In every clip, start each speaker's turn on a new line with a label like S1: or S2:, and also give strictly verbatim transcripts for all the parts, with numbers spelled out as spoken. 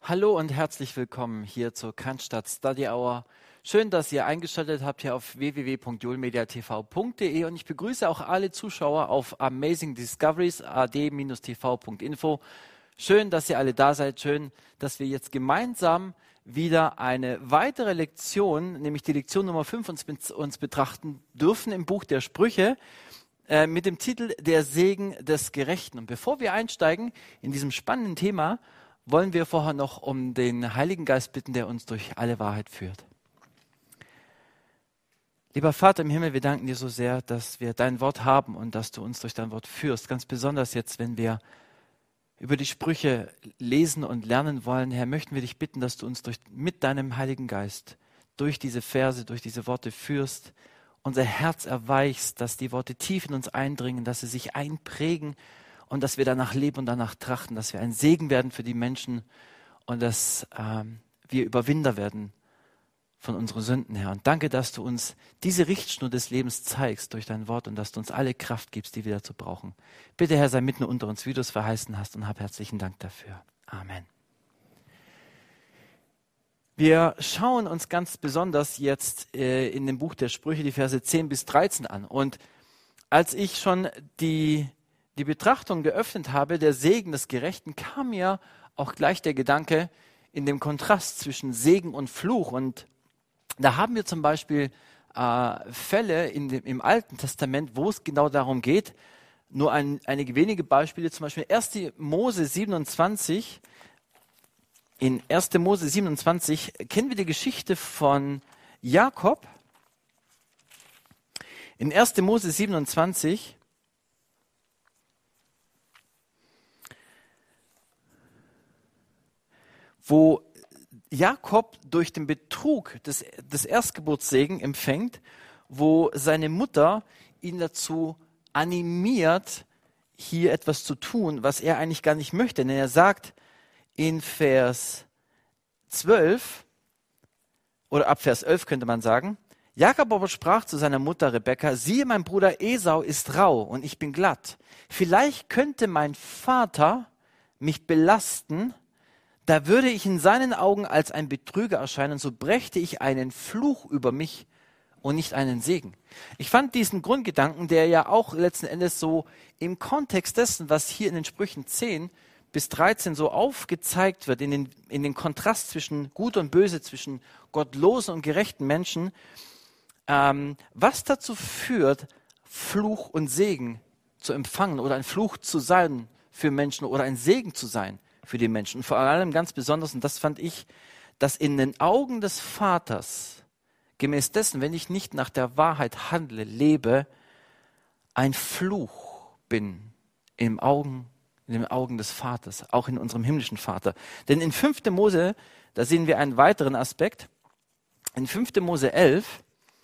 S1: Hallo und herzlich willkommen hier zur Cannstatt Study Hour. Schön, dass ihr eingeschaltet habt hier auf w w w punkt julmediatv punkt de und ich begrüße auch alle Zuschauer auf Amazing Discoveries a d t v punkt info. Schön, dass ihr alle da seid. Schön, dass wir jetzt gemeinsam wieder eine weitere Lektion, nämlich die Lektion Nummer fünf, uns, uns betrachten dürfen im Buch der Sprüche äh, mit dem Titel Der Segen des Gerechten. Und bevor wir einsteigen in diesem spannenden Thema, wollen wir vorher noch um den Heiligen Geist bitten, der uns durch alle Wahrheit führt. Lieber Vater im Himmel, wir danken dir so sehr, dass wir dein Wort haben und dass du uns durch dein Wort führst. Ganz besonders jetzt, wenn wir über die Sprüche lesen und lernen wollen, Herr, möchten wir dich bitten, dass du uns durch, mit deinem Heiligen Geist durch diese Verse, durch diese Worte führst, unser Herz erweichst, dass die Worte tief in uns eindringen, dass sie sich einprägen und dass wir danach leben und danach trachten, dass wir ein Segen werden für die Menschen und dass ähm, wir Überwinder werden von unseren Sünden, Herr. Und danke, dass du uns diese Richtschnur des Lebens zeigst durch dein Wort und dass du uns alle Kraft gibst, die wir dazu brauchen. Bitte, Herr, sei mitten unter uns, wie du es verheißen hast, und hab herzlichen Dank dafür. Amen. Wir schauen uns ganz besonders jetzt äh, in dem Buch der Sprüche die Verse zehn bis dreizehn an. Und als ich schon die die Betrachtung geöffnet habe, der Segen des Gerechten, kam mir auch gleich der Gedanke in dem Kontrast zwischen Segen und Fluch. Und da haben wir zum Beispiel äh, Fälle in dem, im Alten Testament, wo es genau darum geht. Nur ein, einige wenige Beispiele, zum Beispiel erster Mose siebenundzwanzig. In erster Mose siebenundzwanzig kennen wir die Geschichte von Jakob. In erster Mose siebenundzwanzig wo Jakob durch den Betrug des, des Erstgeburtssegen empfängt, wo seine Mutter ihn dazu animiert, hier etwas zu tun, was er eigentlich gar nicht möchte. Denn er sagt in Vers zwölf, oder ab Vers elf könnte man sagen, Jakob aber sprach zu seiner Mutter Rebekka, siehe, mein Bruder Esau ist rau und ich bin glatt. Vielleicht könnte mein Vater mich belasten, da würde ich in seinen Augen als ein Betrüger erscheinen, so brächte ich einen Fluch über mich und nicht einen Segen. Ich fand diesen Grundgedanken, der ja auch letzten Endes so im Kontext dessen, was hier in den Sprüchen zehn bis dreizehn so aufgezeigt wird, in den, in den Kontrast zwischen Gut und Böse, zwischen gottlosen und gerechten Menschen, ähm, was dazu führt, Fluch und Segen zu empfangen oder ein Fluch zu sein für Menschen oder ein Segen zu sein für die Menschen. Und vor allem ganz besonders, und das fand ich, dass in den Augen des Vaters, gemäß dessen, wenn ich nicht nach der Wahrheit handle, lebe, ein Fluch bin im Augen, in den Augen des Vaters, auch in unserem himmlischen Vater. Denn in fünfter Mose, da sehen wir einen weiteren Aspekt, in fünfter Mose elf,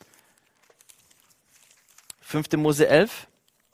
S1: fünfter Mose elf,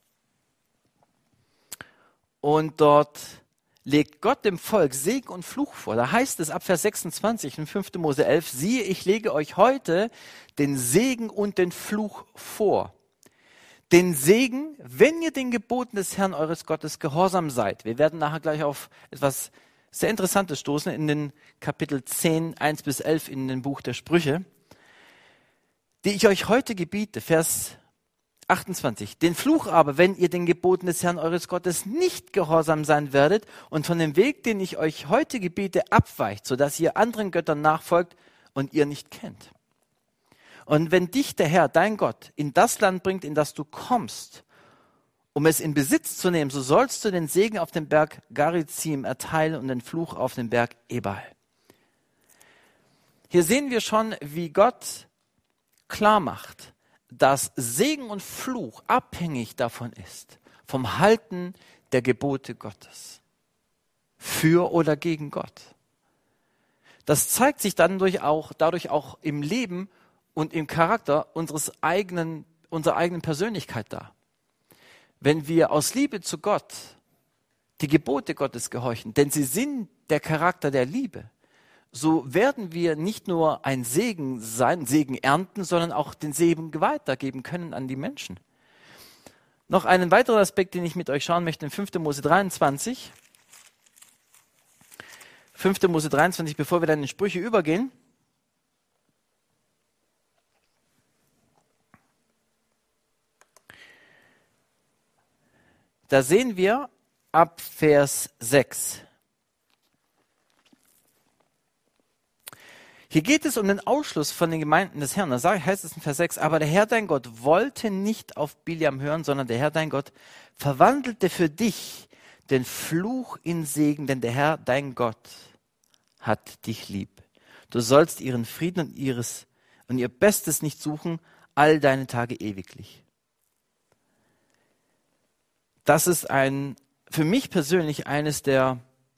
S1: und dort legt Gott dem Volk Segen und Fluch vor. Da heißt es ab Vers sechsundzwanzig in fünfter Mose elf, siehe, ich lege euch heute den Segen und den Fluch vor. Den Segen, wenn ihr den Geboten des Herrn eures Gottes gehorsam seid. Wir werden nachher gleich auf etwas sehr Interessantes stoßen in den Kapitel zehn, eins bis elf in dem Buch der Sprüche, die ich euch heute gebiete. Vers achtundzwanzig. Den Fluch aber, wenn ihr den Geboten des Herrn eures Gottes nicht gehorsam sein werdet und von dem Weg, den ich euch heute gebiete, abweicht, sodass ihr anderen Göttern nachfolgt und ihr nicht kennt. Und wenn dich der Herr, dein Gott, in das Land bringt, in das du kommst, um es in Besitz zu nehmen, so sollst du den Segen auf dem Berg Garizim erteilen und den Fluch auf dem Berg Ebal. Hier sehen wir schon, wie Gott klar macht, dass Segen und Fluch abhängig davon ist, vom Halten der Gebote Gottes. Für oder gegen Gott. Das zeigt sich dann durch auch, dadurch auch im Leben und im Charakter unseres eigenen, unserer eigenen Persönlichkeit dar. Wenn wir aus Liebe zu Gott die Gebote Gottes gehorchen, denn sie sind der Charakter der Liebe, so werden wir nicht nur ein Segen sein, Segen ernten, sondern auch den Segen weitergeben können an die Menschen. Noch einen weiteren Aspekt, den ich mit euch schauen möchte, in fünfter Mose dreiundzwanzig. fünfte Mose dreiundzwanzig, bevor wir dann in Sprüche übergehen. Da sehen wir ab Vers sechs. Hier geht es um den Ausschluss von den Gemeinden des Herrn. Da heißt es in Vers sechs, aber der Herr dein Gott wollte nicht auf Biliam hören, sondern der Herr dein Gott verwandelte für dich den Fluch in Segen, denn der Herr dein Gott hat dich lieb. Du sollst ihren Frieden und, ihres, und ihr Bestes nicht suchen, all deine Tage ewiglich. Das ist ein, für mich persönlich eines der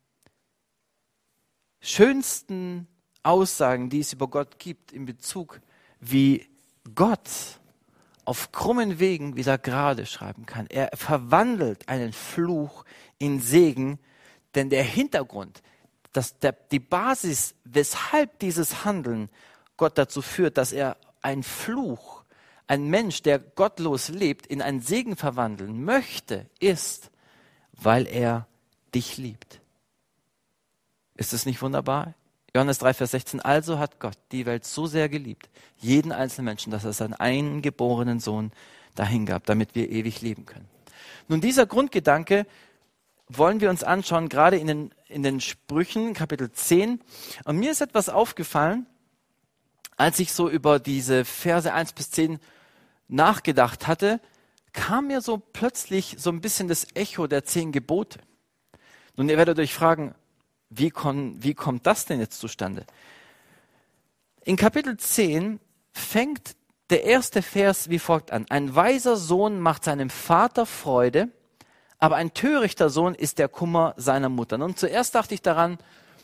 S1: schönsten Aussagen, die es über Gott gibt, in Bezug, wie Gott auf krummen Wegen wieder gerade schreiben kann. Er verwandelt einen Fluch in Segen, denn der Hintergrund, dass der, die Basis, weshalb dieses Handeln Gott dazu führt, dass er einen Fluch, ein Mensch, der gottlos lebt, in einen Segen verwandeln möchte, ist, weil er dich liebt. Ist es nicht wunderbar? Johannes drei, Vers sechzehn, also hat Gott die Welt so sehr geliebt, jeden einzelnen Menschen, dass er seinen eingeborenen Sohn dahingab, damit wir ewig leben können. Nun, dieser Grundgedanke wollen wir uns anschauen, gerade in den, in den Sprüchen, Kapitel zehn. Und mir ist etwas aufgefallen, als ich so über diese Verse eins bis zehn nachgedacht hatte, kam mir so plötzlich so ein bisschen das Echo der zehn Gebote. Nun, ihr werdet euch fragen, wie, kon, wie kommt das denn jetzt zustande? In Kapitel zehn fängt der erste Vers wie folgt an. Ein weiser Sohn macht seinem Vater Freude, aber ein törichter Sohn ist der Kummer seiner Mutter. Nun, zuerst dachte ich daran,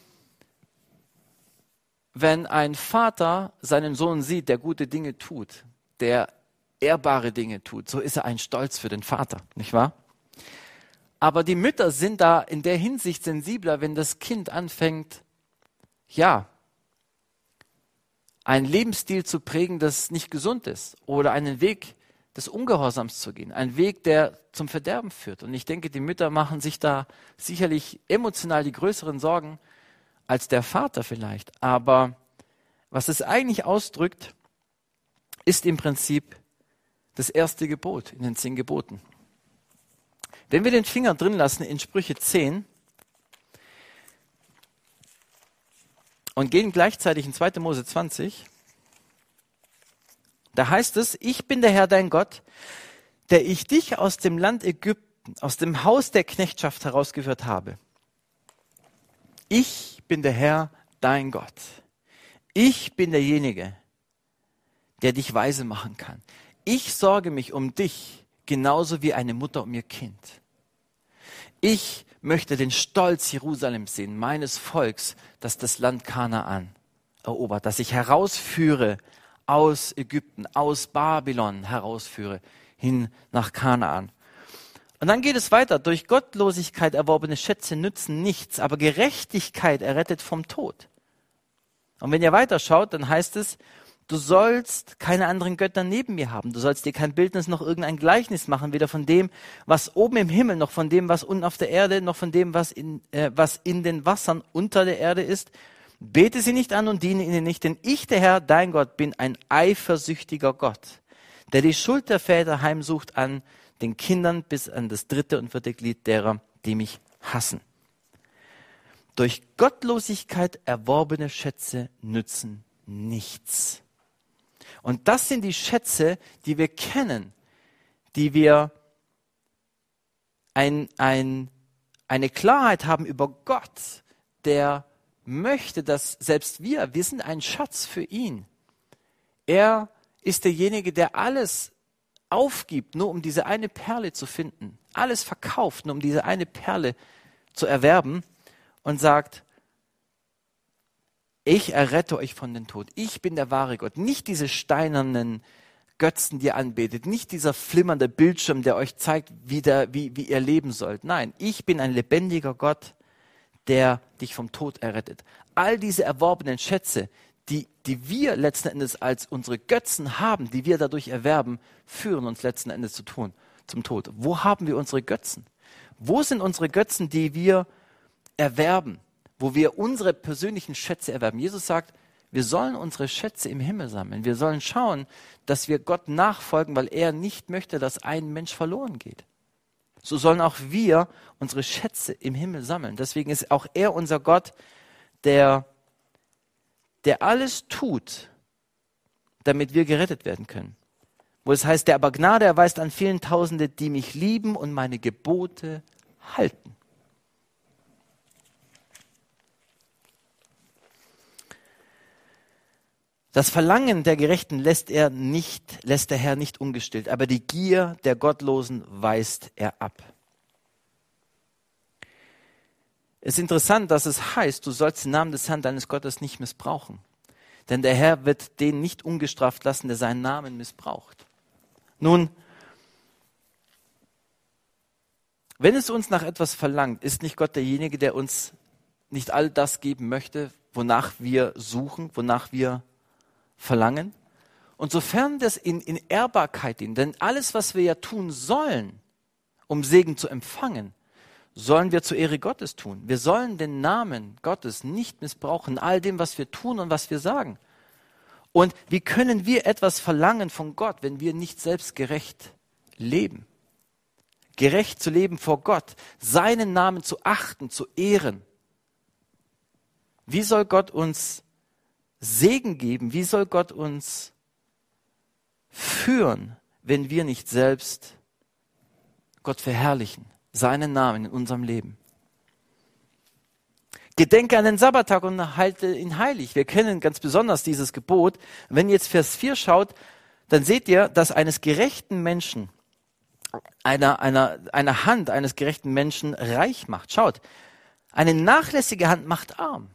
S1: wenn ein Vater seinen Sohn sieht, der gute Dinge tut, der ehrbare Dinge tut, so ist er ein Stolz für den Vater, nicht wahr? Aber die Mütter sind da in der Hinsicht sensibler, wenn das Kind anfängt, ja, einen Lebensstil zu prägen, das nicht gesund ist, oder einen Weg des Ungehorsams zu gehen, einen Weg, der zum Verderben führt. Und ich denke, die Mütter machen sich da sicherlich emotional die größeren Sorgen als der Vater vielleicht. Aber was es eigentlich ausdrückt, ist im Prinzip das erste Gebot in den zehn Geboten. Wenn wir den Finger drin lassen in Sprüche zehn und gehen gleichzeitig in zweite Mose zwanzig, da heißt es, ich bin der Herr dein Gott, der ich dich aus dem Land Ägypten, aus dem Haus der Knechtschaft herausgeführt habe. Ich bin der Herr dein Gott. Ich bin derjenige, der dich weise machen kann. Ich sorge mich um dich, genauso wie eine Mutter um ihr Kind. Ich möchte den Stolz Jerusalems sehen, meines Volks, das das Land Kanaan erobert, das ich herausführe aus Ägypten, aus Babylon herausführe, hin nach Kanaan. Und dann geht es weiter. Durch Gottlosigkeit erworbene Schätze nützen nichts, aber Gerechtigkeit errettet vom Tod. Und wenn ihr weiterschaut, dann heißt es, du sollst keine anderen Götter neben mir haben. Du sollst dir kein Bildnis noch irgendein Gleichnis machen, weder von dem, was oben im Himmel, noch von dem, was unten auf der Erde, noch von dem, was in, äh, was in den Wassern unter der Erde ist. Bete sie nicht an und diene ihnen nicht, denn ich, der Herr, dein Gott, bin ein eifersüchtiger Gott, der die Schuld der Väter heimsucht an den Kindern bis an das dritte und vierte Glied derer, die mich hassen. Durch Gottlosigkeit erworbene Schätze nützen nichts. Und das sind die Schätze, die wir kennen, die wir ein, ein, eine Klarheit haben über Gott, der möchte, dass selbst wir, wir sind ein Schatz für ihn. Er ist derjenige, der alles aufgibt, nur um diese eine Perle zu finden. Alles verkauft, nur um diese eine Perle zu erwerben und sagt, ich errette euch von dem Tod. Ich bin der wahre Gott. Nicht diese steinernen Götzen, die ihr anbetet. Nicht dieser flimmernde Bildschirm, der euch zeigt, wie, der, wie, wie ihr leben sollt. Nein, ich bin ein lebendiger Gott, der dich vom Tod errettet. All diese erworbenen Schätze, die, die wir letzten Endes als unsere Götzen haben, die wir dadurch erwerben, führen uns letzten Endes zu tun, zum Tod. Wo haben wir unsere Götzen? Wo sind unsere Götzen, die wir erwerben? wo wir unsere persönlichen Schätze erwerben. Jesus sagt, wir sollen unsere Schätze im Himmel sammeln. Wir sollen schauen, dass wir Gott nachfolgen, weil er nicht möchte, dass ein Mensch verloren geht. So sollen auch wir unsere Schätze im Himmel sammeln. Deswegen ist auch er unser Gott, der, der alles tut, damit wir gerettet werden können. Wo es heißt, der aber Gnade erweist an vielen Tausende, die mich lieben und meine Gebote halten. Das Verlangen der Gerechten lässt er nicht, lässt der Herr nicht ungestillt, aber die Gier der Gottlosen weist er ab. Es ist interessant, dass es heißt, du sollst den Namen des Herrn deines Gottes nicht missbrauchen. Denn der Herr wird den nicht ungestraft lassen, der seinen Namen missbraucht. Nun, wenn es uns nach etwas verlangt, ist nicht Gott derjenige, der uns nicht all das geben möchte, wonach wir suchen, wonach wir verlangen? Und sofern das in, in Ehrbarkeit dient, denn alles, was wir ja tun sollen, um Segen zu empfangen, sollen wir zur Ehre Gottes tun. Wir sollen den Namen Gottes nicht missbrauchen, in all dem, was wir tun und was wir sagen. Und wie können wir etwas verlangen von Gott, wenn wir nicht selbst gerecht leben? Gerecht zu leben vor Gott, seinen Namen zu achten, zu ehren. Wie soll Gott uns Segen geben? Wie soll Gott uns führen, wenn wir nicht selbst Gott verherrlichen, seinen Namen in unserem Leben? Gedenke an den Sabbattag und halte ihn heilig. Wir kennen ganz besonders dieses Gebot. Wenn ihr jetzt Vers vier schaut, dann seht ihr, dass eines gerechten Menschen, einer, einer, einer Hand eines gerechten Menschen reich macht. Schaut, eine nachlässige Hand macht arm.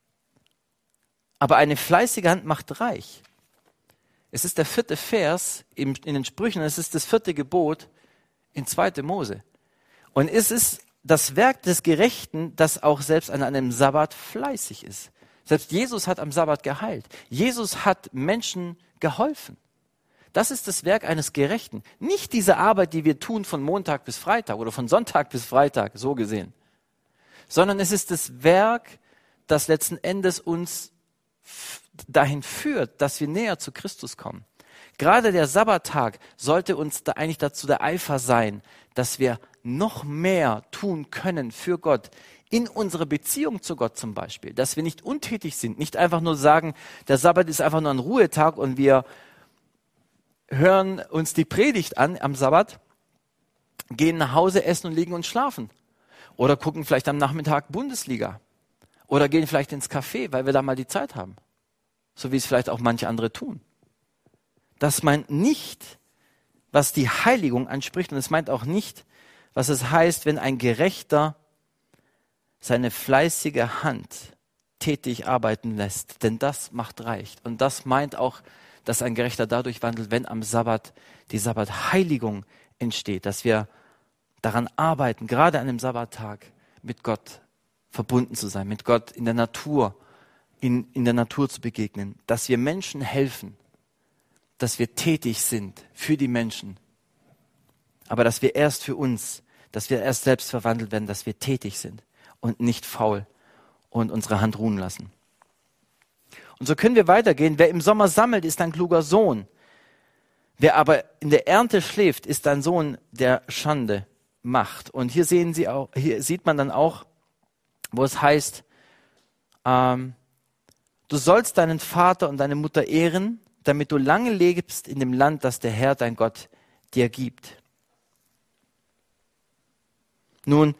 S1: Aber eine fleißige Hand macht reich. Es ist der vierte Vers in den Sprüchen, es ist das vierte Gebot in zweiter Mose. Und es ist das Werk des Gerechten, das auch selbst an einem Sabbat fleißig ist. Selbst Jesus hat am Sabbat geheilt. Jesus hat Menschen geholfen. Das ist das Werk eines Gerechten. Nicht diese Arbeit, die wir tun von Montag bis Freitag oder von Sonntag bis Freitag, so gesehen. Sondern es ist das Werk, das letzten Endes uns dahin führt, dass wir näher zu Christus kommen. Gerade der Sabbattag sollte uns da eigentlich dazu der Eifer sein, dass wir noch mehr tun können für Gott, in unserer Beziehung zu Gott zum Beispiel, dass wir nicht untätig sind, nicht einfach nur sagen, der Sabbat ist einfach nur ein Ruhetag und wir hören uns die Predigt an am Sabbat, gehen nach Hause, essen und liegen und schlafen oder gucken vielleicht am Nachmittag Bundesliga oder gehen vielleicht ins Café, weil wir da mal die Zeit haben, so wie es vielleicht auch manche andere tun. Das meint nicht, was die Heiligung anspricht, und es meint auch nicht, was es heißt, wenn ein Gerechter seine fleißige Hand tätig arbeiten lässt, denn das macht reich. Und das meint auch, dass ein Gerechter dadurch wandelt, wenn am Sabbat die Sabbatheiligung entsteht, dass wir daran arbeiten, gerade an dem Sabbattag mit Gott verbunden zu sein, mit Gott in der Natur, in, in der Natur zu begegnen, dass wir Menschen helfen, dass wir tätig sind für die Menschen, aber dass wir erst für uns, dass wir erst selbst verwandelt werden, dass wir tätig sind und nicht faul und unsere Hand ruhen lassen. Und so können wir weitergehen. Wer im Sommer sammelt, ist ein kluger Sohn. Wer aber in der Ernte schläft, ist ein Sohn, der Schande macht. Und hier sehen Sie auch, hier sieht man dann auch, wo es heißt, ähm, du sollst deinen Vater und deine Mutter ehren, damit du lange lebst in dem Land, das der Herr, dein Gott, dir gibt. Nun,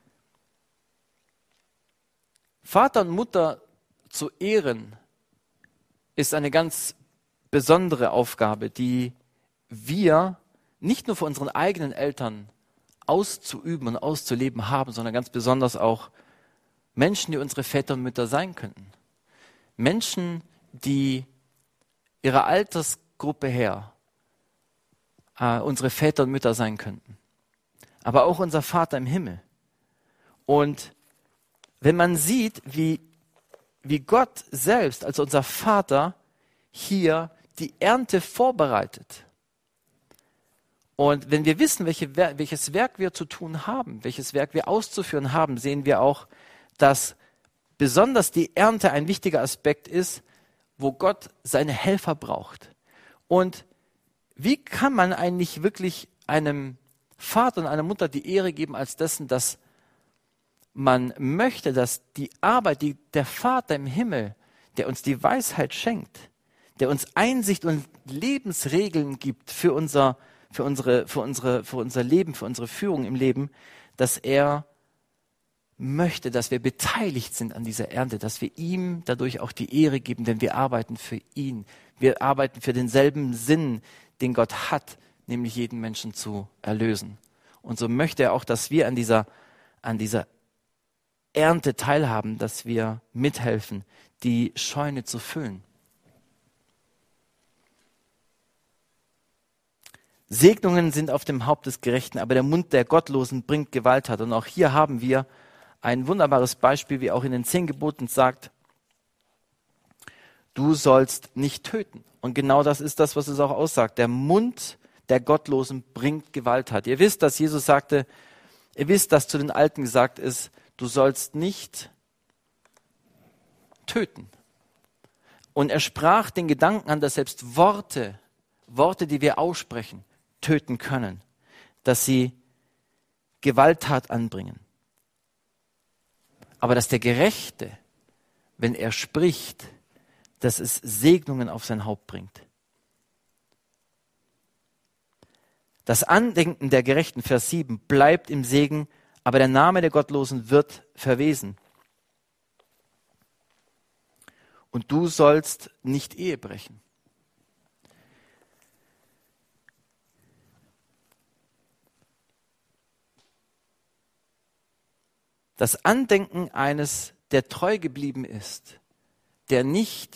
S1: Vater und Mutter zu ehren, ist eine ganz besondere Aufgabe, die wir nicht nur für unseren eigenen Eltern auszuüben und auszuleben haben, sondern ganz besonders auch Menschen, die unsere Väter und Mütter sein könnten. Menschen, die ihrer Altersgruppe her äh, unsere Väter und Mütter sein könnten. Aber auch unser Vater im Himmel. Und wenn man sieht, wie, wie Gott selbst, also unser Vater, hier die Ernte vorbereitet. Und wenn wir wissen, welche, welches Werk wir zu tun haben, welches Werk wir auszuführen haben, sehen wir auch, dass besonders die Ernte ein wichtiger Aspekt ist, wo Gott seine Helfer braucht. Und wie kann man eigentlich wirklich einem Vater und einer Mutter die Ehre geben als dessen, dass man möchte, dass die Arbeit, die der Vater im Himmel, der uns die Weisheit schenkt, der uns Einsicht und Lebensregeln gibt für unser, für unsere, für unsere, für unser Leben, für unsere Führung im Leben, dass er möchte, dass wir beteiligt sind an dieser Ernte, dass wir ihm dadurch auch die Ehre geben, denn wir arbeiten für ihn. Wir arbeiten für denselben Sinn, den Gott hat, nämlich jeden Menschen zu erlösen. Und so möchte er auch, dass wir an dieser, an dieser Ernte teilhaben, dass wir mithelfen, die Scheune zu füllen. Segnungen sind auf dem Haupt des Gerechten, aber der Mund der Gottlosen bringt Gewalttat. Und auch hier haben wir ein wunderbares Beispiel, wie auch in den zehn Geboten sagt, du sollst nicht töten. Und genau das ist das, was es auch aussagt. Der Mund der Gottlosen bringt Gewalttat. Ihr wisst, dass Jesus sagte, ihr wisst, dass zu den Alten gesagt ist, du sollst nicht töten. Und er sprach den Gedanken an, dass selbst Worte, Worte, die wir aussprechen, töten können, dass sie Gewalttat anbringen. Aber dass der Gerechte, wenn er spricht, dass es Segnungen auf sein Haupt bringt. Das Andenken der Gerechten, Vers sieben, bleibt im Segen, aber der Name der Gottlosen wird verwesen. Und du sollst nicht Ehe brechen. Das Andenken eines, der treu geblieben ist, der nicht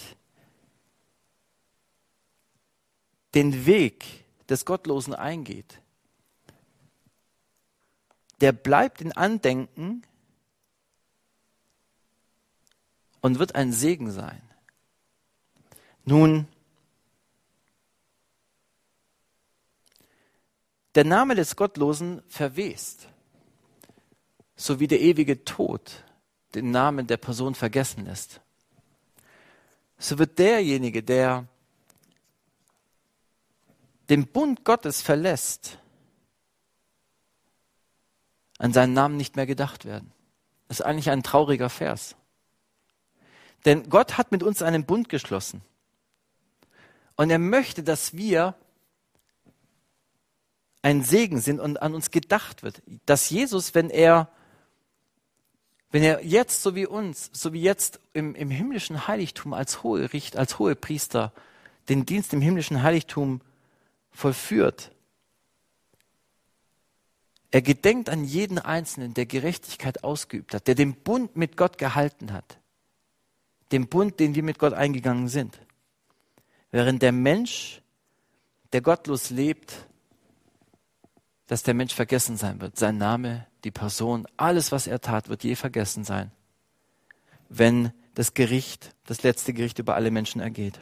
S1: den Weg des Gottlosen eingeht, der bleibt in Andenken und wird ein Segen sein. Nun, der Name des Gottlosen verwest, so wie der ewige Tod den Namen der Person vergessen lässt. So wird derjenige, der den Bund Gottes verlässt, an seinen Namen nicht mehr gedacht werden. Das ist eigentlich ein trauriger Vers. Denn Gott hat mit uns einen Bund geschlossen. Und er möchte, dass wir ein Segen sind und an uns gedacht wird. Dass Jesus, wenn er Wenn er jetzt, so wie uns, so wie jetzt im, im himmlischen Heiligtum als Hoherichter, als Hohepriester den Dienst im himmlischen Heiligtum vollführt, er gedenkt an jeden Einzelnen, der Gerechtigkeit ausgeübt hat, der den Bund mit Gott gehalten hat, den Bund, den wir mit Gott eingegangen sind. Während der Mensch, der gottlos lebt, dass der Mensch vergessen sein wird, sein Name, die Person, alles, was er tat, wird je vergessen sein, wenn das Gericht, das letzte Gericht über alle Menschen ergeht.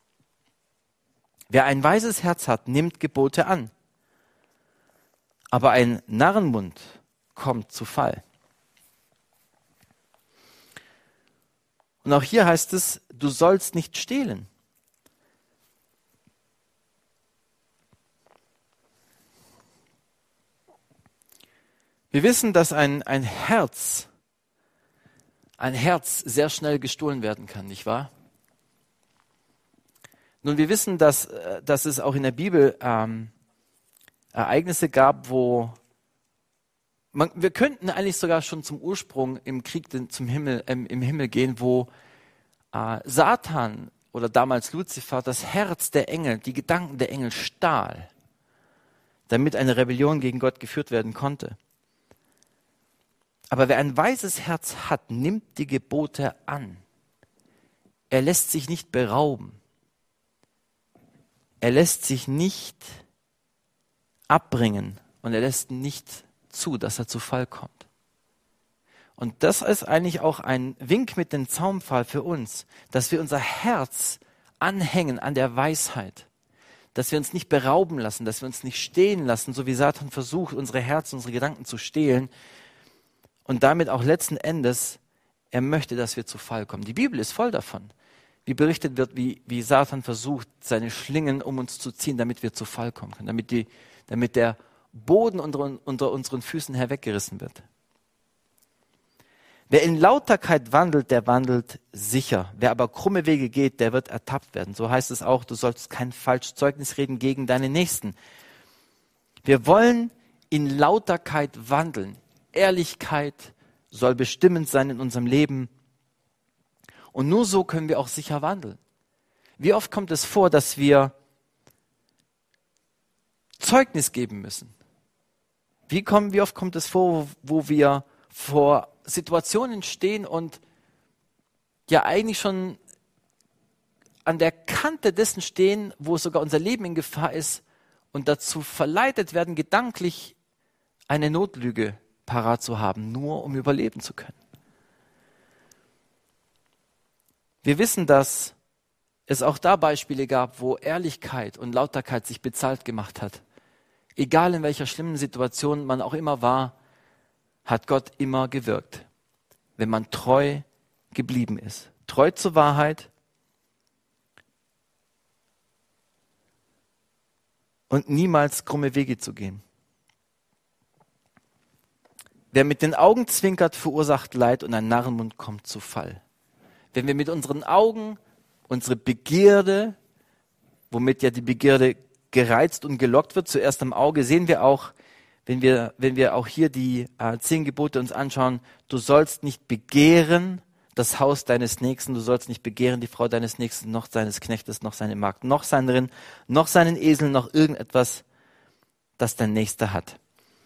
S1: Wer ein weises Herz hat, nimmt Gebote an, aber ein Narrenmund kommt zu Fall. Und auch hier heißt es, du sollst nicht stehlen. Wir wissen, dass ein, ein Herz, ein Herz sehr schnell gestohlen werden kann, nicht wahr? Nun, wir wissen, dass, dass es auch in der Bibel ähm, Ereignisse gab, wo man, wir könnten eigentlich sogar schon zum Ursprung im Krieg den, zum Himmel, ähm, im Himmel gehen, wo äh, Satan oder damals Luzifer das Herz der Engel, die Gedanken der Engel stahl, damit eine Rebellion gegen Gott geführt werden konnte. Aber wer ein weises Herz hat, nimmt die Gebote an. Er lässt sich nicht berauben. Er lässt sich nicht abbringen und er lässt nicht zu, dass er zu Fall kommt. Und das ist eigentlich auch ein Wink mit dem Zaunpfahl für uns, dass wir unser Herz anhängen an der Weisheit, dass wir uns nicht berauben lassen, dass wir uns nicht stehlen lassen, so wie Satan versucht, unsere Herzen, unsere Gedanken zu stehlen, und damit auch letzten Endes Er möchte, dass wir zu Fall kommen. Die Bibel ist voll davon, wie berichtet wird, wie, wie Satan versucht, seine Schlingen um uns zu ziehen, damit wir zu Fall kommen können, damit, die, damit der Boden unter, unter unseren Füßen herweggerissen wird. Wer in Lauterkeit wandelt, der wandelt sicher. Wer aber krumme Wege geht, der wird ertappt werden. So heißt es auch, du sollst kein falsches Zeugnis reden gegen deine Nächsten. Wir wollen in Lauterkeit wandeln. Ehrlichkeit soll bestimmend sein in unserem Leben. Und nur so können wir auch sicher wandeln. Wie oft kommt es vor, dass wir Zeugnis geben müssen? Wie, kommen, wie oft kommt es vor, wo wir vor Situationen stehen und ja eigentlich schon an der Kante dessen stehen, wo sogar unser Leben in Gefahr ist und dazu verleitet werden, gedanklich eine Notlüge parat zu haben, nur um überleben zu können. Wir wissen, dass es auch da Beispiele gab, wo Ehrlichkeit und Lauterkeit sich bezahlt gemacht hat. Egal in welcher schlimmen Situation man auch immer war, hat Gott immer gewirkt, wenn man treu geblieben ist. Treu zur Wahrheit und niemals krumme Wege zu gehen. Wer mit den Augen zwinkert, verursacht Leid und ein Narrenmund kommt zu Fall. Wenn wir mit unseren Augen unsere Begierde, womit ja die Begierde gereizt und gelockt wird, zuerst am Auge, sehen wir auch, wenn wir, wenn wir auch hier die äh, zehn Gebote uns anschauen, du sollst nicht begehren das Haus deines Nächsten, du sollst nicht begehren die Frau deines Nächsten, noch seines Knechtes, noch seine Magd, noch seinen Rind, noch seinen Esel, noch irgendetwas, das dein Nächster hat.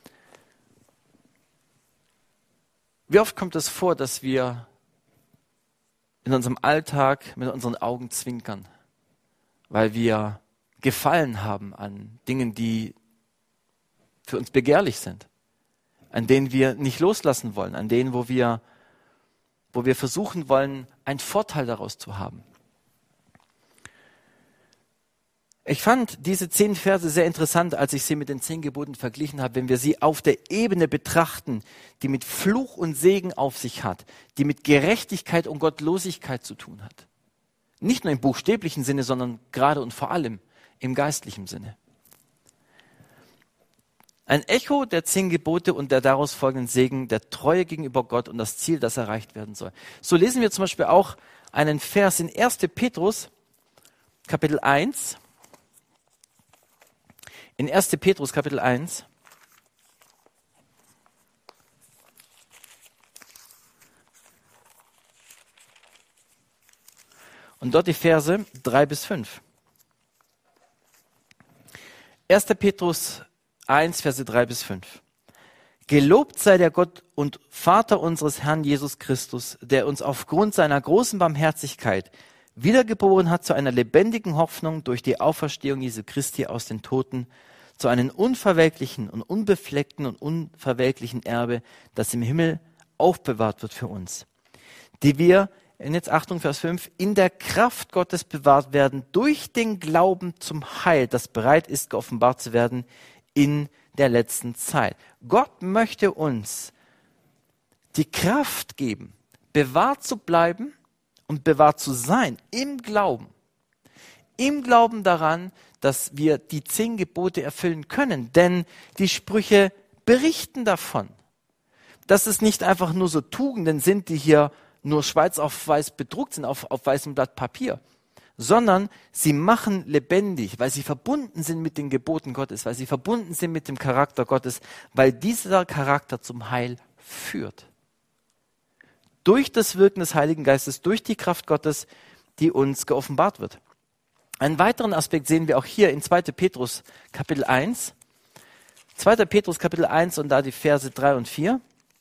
S1: Wie oft kommt es vor, dass wir in unserem Alltag mit unseren Augen zwinkern, weil wir Gefallen haben an Dingen, die für uns begehrlich sind, an denen wir nicht loslassen wollen, an denen, wo wir, wo wir versuchen wollen, einen Vorteil daraus zu haben. Ich fand diese zehn Verse sehr interessant, als ich sie mit den zehn Geboten verglichen habe, wenn wir sie auf der Ebene betrachten, die mit Fluch und Segen auf sich hat, die mit Gerechtigkeit und Gottlosigkeit zu tun hat. Nicht nur im buchstäblichen Sinne, sondern gerade und vor allem im geistlichen Sinne. Ein Echo der zehn Gebote und der daraus folgenden Segen, der Treue gegenüber Gott und das Ziel, das erreicht werden soll. So lesen wir zum Beispiel auch einen Vers in erster Petrus, Kapitel eins. In erster Petrus, Kapitel eins. Und dort die Verse drei bis fünf. erster Petrus eins, Verse drei bis fünf. Gelobt sei der Gott und Vater unseres Herrn Jesus Christus, der uns aufgrund seiner großen Barmherzigkeit wiedergeboren hat zu einer lebendigen Hoffnung durch die Auferstehung Jesu Christi aus den Toten, zu einem unverwelklichen und unbefleckten und unverwelklichen Erbe, das im Himmel aufbewahrt wird für uns, die wir, und jetzt Achtung, Vers fünf, in der Kraft Gottes bewahrt werden durch den Glauben zum Heil, das bereit ist, geoffenbart zu werden in der letzten Zeit. Gott möchte uns die Kraft geben, bewahrt zu bleiben und bewahrt zu sein im Glauben. Im Glauben daran, dass wir die zehn Gebote erfüllen können. Denn die Sprüche berichten davon, dass es nicht einfach nur so Tugenden sind, die hier nur schwarz auf weiß bedruckt sind, auf, auf weißem Blatt Papier, sondern sie machen lebendig, weil sie verbunden sind mit den Geboten Gottes, weil sie verbunden sind mit dem Charakter Gottes, weil dieser Charakter zum Heil führt. Durch das Wirken des Heiligen Geistes, durch die Kraft Gottes, die uns geoffenbart wird. Einen weiteren Aspekt sehen wir auch hier in zweiter Petrus Kapitel eins. zweiter Petrus Kapitel eins und da die Verse drei und vier.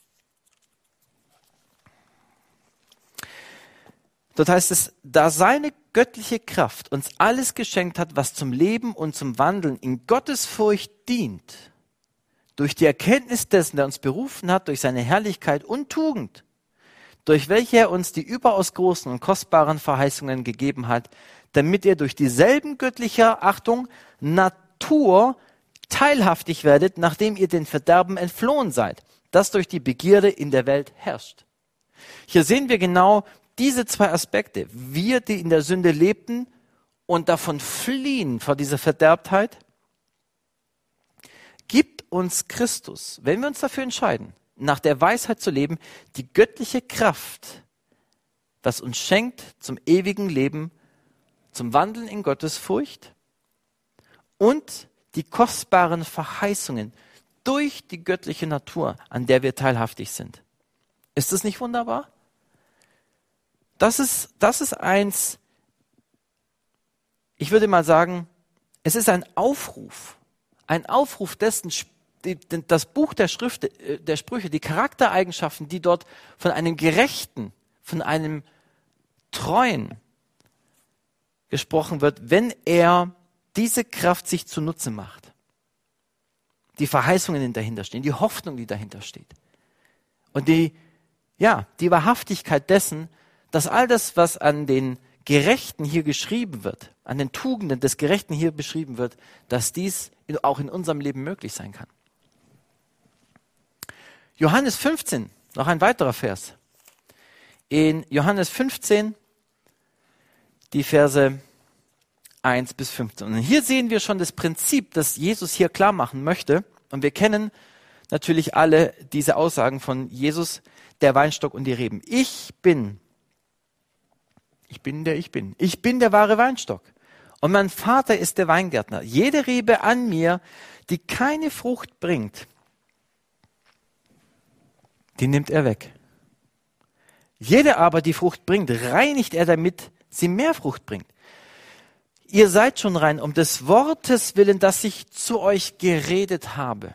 S1: Dort heißt es, da seine göttliche Kraft uns alles geschenkt hat, was zum Leben und zum Wandeln in Gottesfurcht dient, durch die Erkenntnis dessen, der uns berufen hat, durch seine Herrlichkeit und Tugend, durch welche er uns die überaus großen und kostbaren Verheißungen gegeben hat, damit ihr durch dieselben göttlicher, Achtung, Natur teilhaftig werdet, nachdem ihr den Verderben entflohen seid, das durch die Begierde in der Welt herrscht. Hier sehen wir genau diese zwei Aspekte. Wir, die in der Sünde lebten und davon fliehen, vor dieser Verderbtheit, gibt uns Christus, wenn wir uns dafür entscheiden, nach der Weisheit zu leben, die göttliche Kraft, das uns schenkt zum ewigen Leben, zum Wandeln in Gottes Furcht und die kostbaren Verheißungen durch die göttliche Natur, an der wir teilhaftig sind. Ist das nicht wunderbar? Das ist, das ist eins, ich würde mal sagen, es ist ein Aufruf, ein Aufruf dessen, die, das Buch der Schrift, der Sprüche, die Charaktereigenschaften, die dort von einem Gerechten, von einem Treuen gesprochen wird, wenn er diese Kraft sich zunutze macht. Die Verheißungen, die dahinter stehen, die Hoffnung, die dahinter steht. Und die, ja, die Wahrhaftigkeit dessen, dass all das, was an den Gerechten hier geschrieben wird, an den Tugenden des Gerechten hier beschrieben wird, dass dies auch in unserem Leben möglich sein kann. Johannes fünfzehn, noch ein weiterer Vers. In Johannes fünfzehn, die Verse eins bis fünfzehn. Und hier sehen wir schon das Prinzip, das Jesus hier klar machen möchte. Und wir kennen natürlich alle diese Aussagen von Jesus, der Weinstock und die Reben. Ich bin, ich bin der ich bin. Ich bin der wahre Weinstock. Und mein Vater ist der Weingärtner. Jede Rebe an mir, die keine Frucht bringt, die nimmt er weg. Jede aber, die Frucht bringt, reinigt er, damit sie mehr Frucht bringt. Ihr seid schon rein, um des Wortes willen, das ich zu euch geredet habe.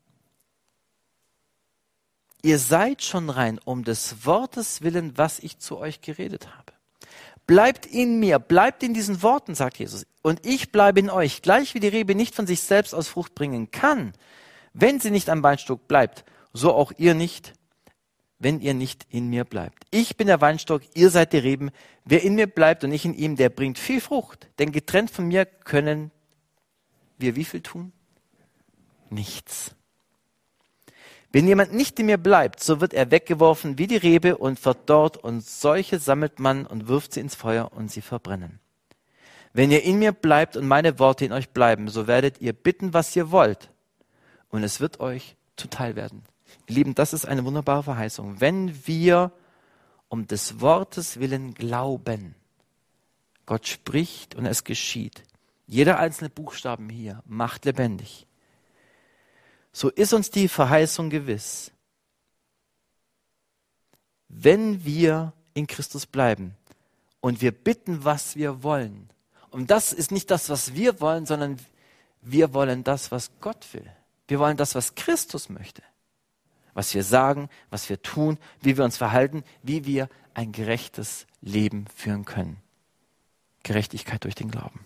S1: Ihr seid schon rein, um des Wortes willen, was ich zu euch geredet habe. Bleibt in mir, bleibt in diesen Worten, sagt Jesus, und ich bleibe in euch, gleich wie die Rebe nicht von sich selbst aus Frucht bringen kann, wenn sie nicht am Weinstock bleibt, so auch ihr nicht, wenn ihr nicht in mir bleibt. Ich bin der Weinstock, ihr seid die Reben. Wer in mir bleibt und ich in ihm, der bringt viel Frucht. Denn getrennt von mir können wir wie viel tun? Nichts. Wenn jemand nicht in mir bleibt, so wird er weggeworfen wie die Rebe und verdorrt, und solche sammelt man und wirft sie ins Feuer und sie verbrennen. Wenn ihr in mir bleibt und meine Worte in euch bleiben, so werdet ihr bitten, was ihr wollt, und es wird euch zuteil werden. Ihr Lieben, das ist eine wunderbare Verheißung. Wenn wir um des Wortes willen glauben, Gott spricht und es geschieht. Jeder einzelne Buchstaben hier macht lebendig. So ist uns die Verheißung gewiss. Wenn wir in Christus bleiben und wir bitten, was wir wollen, und das ist nicht das, was wir wollen, sondern wir wollen das, was Gott will. Wir wollen das, was Christus möchte. Was wir sagen, was wir tun, wie wir uns verhalten, wie wir ein gerechtes Leben führen können. Gerechtigkeit durch den Glauben.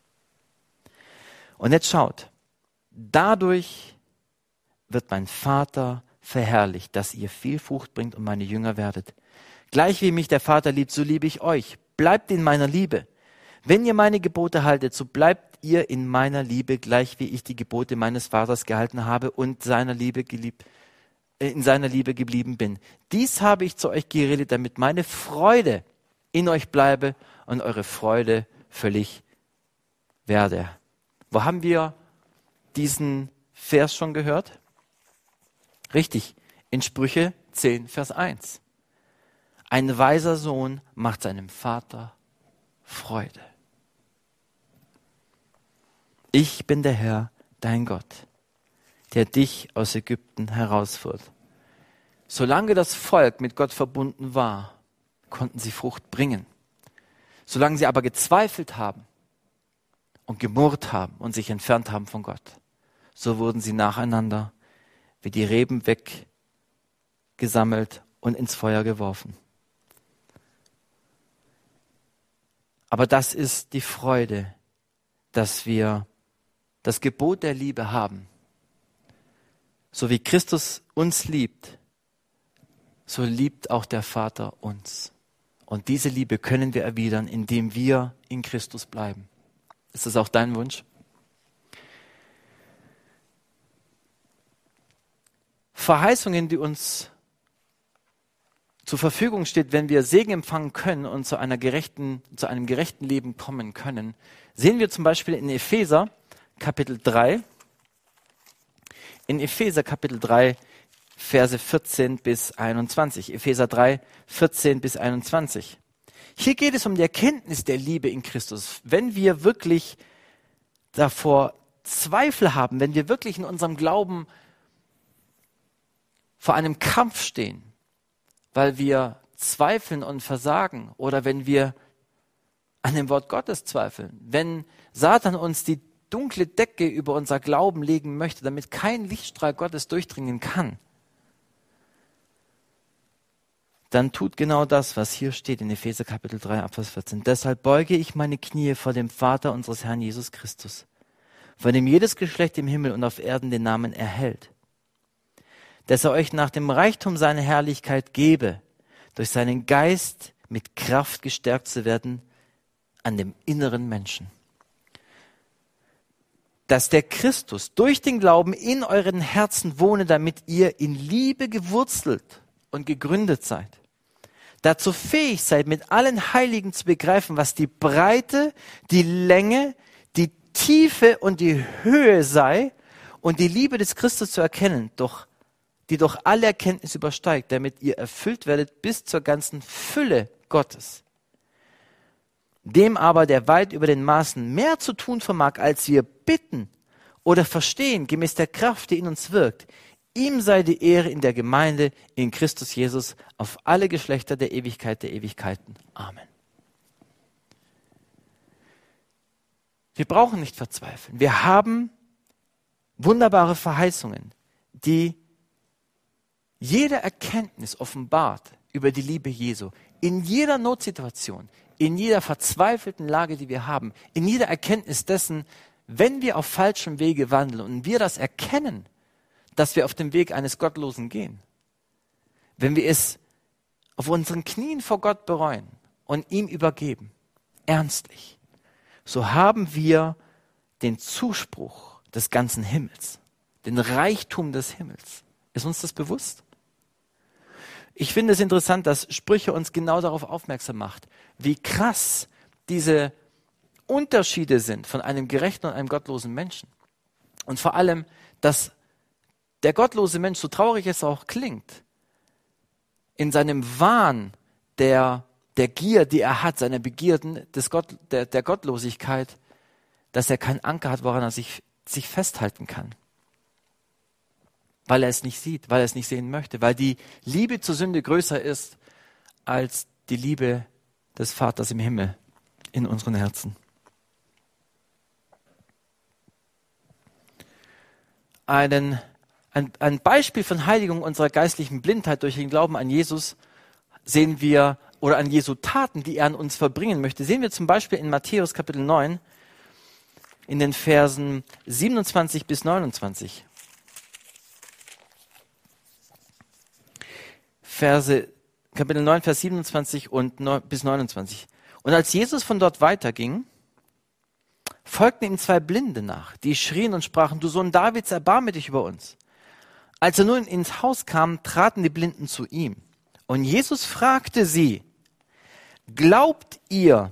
S1: Und jetzt schaut, dadurch wird mein Vater verherrlicht, dass ihr viel Frucht bringt und meine Jünger werdet. Gleich wie mich der Vater liebt, so liebe ich euch. Bleibt in meiner Liebe. Wenn ihr meine Gebote haltet, so bleibt ihr in meiner Liebe, gleich wie ich die Gebote meines Vaters gehalten habe und seiner Liebe geliebt in seiner Liebe geblieben bin. Dies habe ich zu euch geredet, damit meine Freude in euch bleibe und eure Freude völlig werde. Wo haben wir diesen Vers schon gehört? Richtig, in Sprüche zehn, Vers eins. Ein weiser Sohn macht seinem Vater Freude. Ich bin der Herr, dein Gott, der dich aus Ägypten herausführt. Solange das Volk mit Gott verbunden war, konnten sie Frucht bringen. Solange sie aber gezweifelt haben und gemurrt haben und sich entfernt haben von Gott, so wurden sie nacheinander wie die Reben weggesammelt und ins Feuer geworfen. Aber das ist die Freude, dass wir das Gebot der Liebe haben. So wie Christus uns liebt, so liebt auch der Vater uns. Und diese Liebe können wir erwidern, indem wir in Christus bleiben. Ist das auch dein Wunsch? Verheißungen, die uns zur Verfügung steht, wenn wir Segen empfangen können und zu einer gerechten, zu einem gerechten Leben kommen können, sehen wir zum Beispiel in Epheser Kapitel drei, in Epheser Kapitel drei, Verse vierzehn bis einundzwanzig. Epheser drei, vierzehn bis einundzwanzig. Hier geht es um die Erkenntnis der Liebe in Christus. Wenn wir wirklich davor Zweifel haben, wenn wir wirklich in unserem Glauben vor einem Kampf stehen, weil wir zweifeln und versagen oder wenn wir an dem Wort Gottes zweifeln, wenn Satan uns die dunkle Decke über unser Glauben legen möchte, damit kein Lichtstrahl Gottes durchdringen kann, dann tut genau das, was hier steht in Epheser Kapitel drei, Abvers vierzehn. Deshalb beuge ich meine Knie vor dem Vater unseres Herrn Jesus Christus, von dem jedes Geschlecht im Himmel und auf Erden den Namen erhält, dass er euch nach dem Reichtum seiner Herrlichkeit gebe, durch seinen Geist mit Kraft gestärkt zu werden an dem inneren Menschen. Dass der Christus durch den Glauben in euren Herzen wohne, damit ihr in Liebe gewurzelt und gegründet seid. Dazu fähig seid, mit allen Heiligen zu begreifen, was die Breite, die Länge, die Tiefe und die Höhe sei und die Liebe des Christus zu erkennen, doch, die doch alle Erkenntnis übersteigt, damit ihr erfüllt werdet bis zur ganzen Fülle Gottes. Dem aber, der weit über den Maßen mehr zu tun vermag, als wir bitten oder verstehen, gemäß der Kraft, die in uns wirkt, ihm sei die Ehre in der Gemeinde in Christus Jesus auf alle Geschlechter der Ewigkeit der Ewigkeiten. Amen. Wir brauchen nicht verzweifeln. Wir haben wunderbare Verheißungen, die jede Erkenntnis offenbart über die Liebe Jesu. In jeder Notsituation, in jeder verzweifelten Lage, die wir haben, in jeder Erkenntnis dessen, wenn wir auf falschem Wege wandeln und wir das erkennen, dass wir auf dem Weg eines Gottlosen gehen, wenn wir es auf unseren Knien vor Gott bereuen und ihm übergeben, ernstlich, so haben wir den Zuspruch des ganzen Himmels, den Reichtum des Himmels. Ist uns das bewusst? Ich finde es interessant, dass Sprüche uns genau darauf aufmerksam macht, wie krass diese Unterschiede sind von einem gerechten und einem gottlosen Menschen. Und vor allem, dass der gottlose Mensch, so traurig es auch klingt, in seinem Wahn der, der Gier, die er hat, seiner Begierden, des Gott, der, der Gottlosigkeit, dass er keinen Anker hat, woran er sich, sich festhalten kann. Weil er es nicht sieht, weil er es nicht sehen möchte, weil die Liebe zur Sünde größer ist als die Liebe des Vaters im Himmel in unseren Herzen. Einen, ein, ein Beispiel von Heiligung unserer geistlichen Blindheit durch den Glauben an Jesus sehen wir, oder an Jesu Taten, die er an uns verbringen möchte, sehen wir zum Beispiel in Matthäus Kapitel neun, in den Versen siebenundzwanzig bis neunundzwanzig. Verse, Kapitel neun, Vers siebenundzwanzig und bis neunundzwanzig. Und als Jesus von dort weiterging, folgten ihm zwei Blinde nach, die schrien und sprachen: Du Sohn Davids, erbarme dich über uns. Als er nun ins Haus kam, traten die Blinden zu ihm. Und Jesus fragte sie: Glaubt ihr,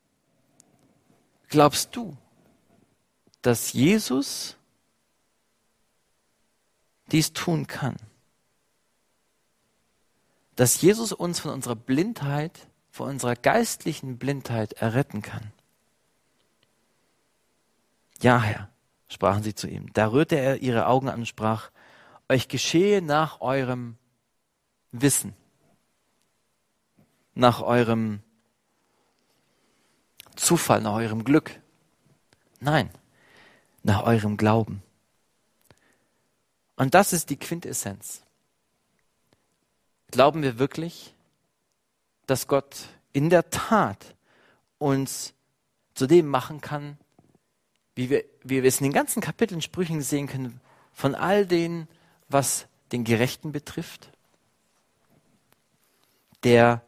S1: glaubst du, dass Jesus dies tun kann? Dass Jesus uns von unserer Blindheit, von unserer geistlichen Blindheit erretten kann. Ja, Herr, sprachen sie zu ihm. Da rührte er ihre Augen an und sprach: Euch geschehe nach eurem Wissen, nach eurem Zufall, nach eurem Glück. Nein, nach eurem Glauben. Und das ist die Quintessenz. Glauben wir wirklich, dass Gott in der Tat uns zu dem machen kann, wie wir, wie wir es in den ganzen Kapiteln Sprüchen sehen können, von all dem, was den Gerechten betrifft? Der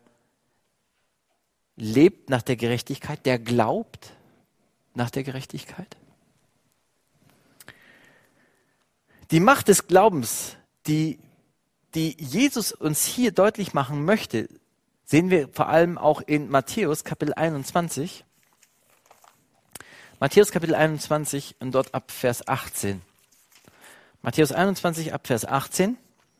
S1: lebt nach der Gerechtigkeit, der glaubt nach der Gerechtigkeit. Die Macht des Glaubens, die die Jesus uns hier deutlich machen möchte, sehen wir vor allem auch in Matthäus Kapitel einundzwanzig. Matthäus Kapitel einundzwanzig und dort ab Vers achtzehn. Matthäus einundzwanzig ab Vers achtzehn.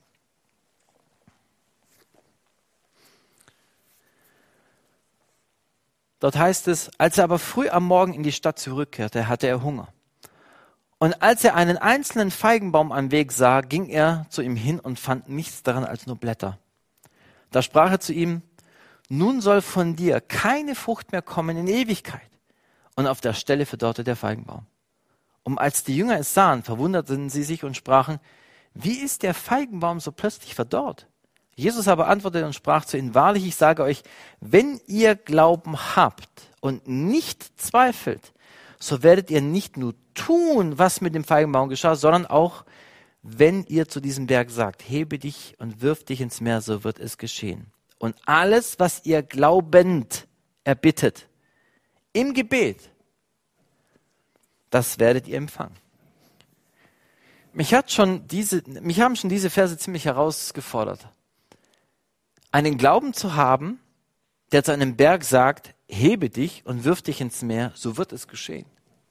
S1: Dort heißt es, als er aber früh am Morgen in die Stadt zurückkehrte, hatte er Hunger. Und als er einen einzelnen Feigenbaum am Weg sah, ging er zu ihm hin und fand nichts daran als nur Blätter. Da sprach er zu ihm, nun soll von dir keine Frucht mehr kommen in Ewigkeit. Und auf der Stelle verdorrte der Feigenbaum. Und als die Jünger es sahen, verwunderten sie sich und sprachen, wie ist der Feigenbaum so plötzlich verdorrt? Jesus aber antwortete und sprach zu ihnen, wahrlich, ich sage euch, wenn ihr Glauben habt und nicht zweifelt, so werdet ihr nicht nur tun, was mit dem Feigenbaum geschah, sondern auch, wenn ihr zu diesem Berg sagt, hebe dich und wirf dich ins Meer, so wird es geschehen. Und alles, was ihr glaubend erbittet, im Gebet, das werdet ihr empfangen. Mich hat schon diese, mich haben schon diese Verse ziemlich herausgefordert. Einen Glauben zu haben, der zu einem Berg sagt, hebe dich und wirf dich ins Meer, so wird es geschehen.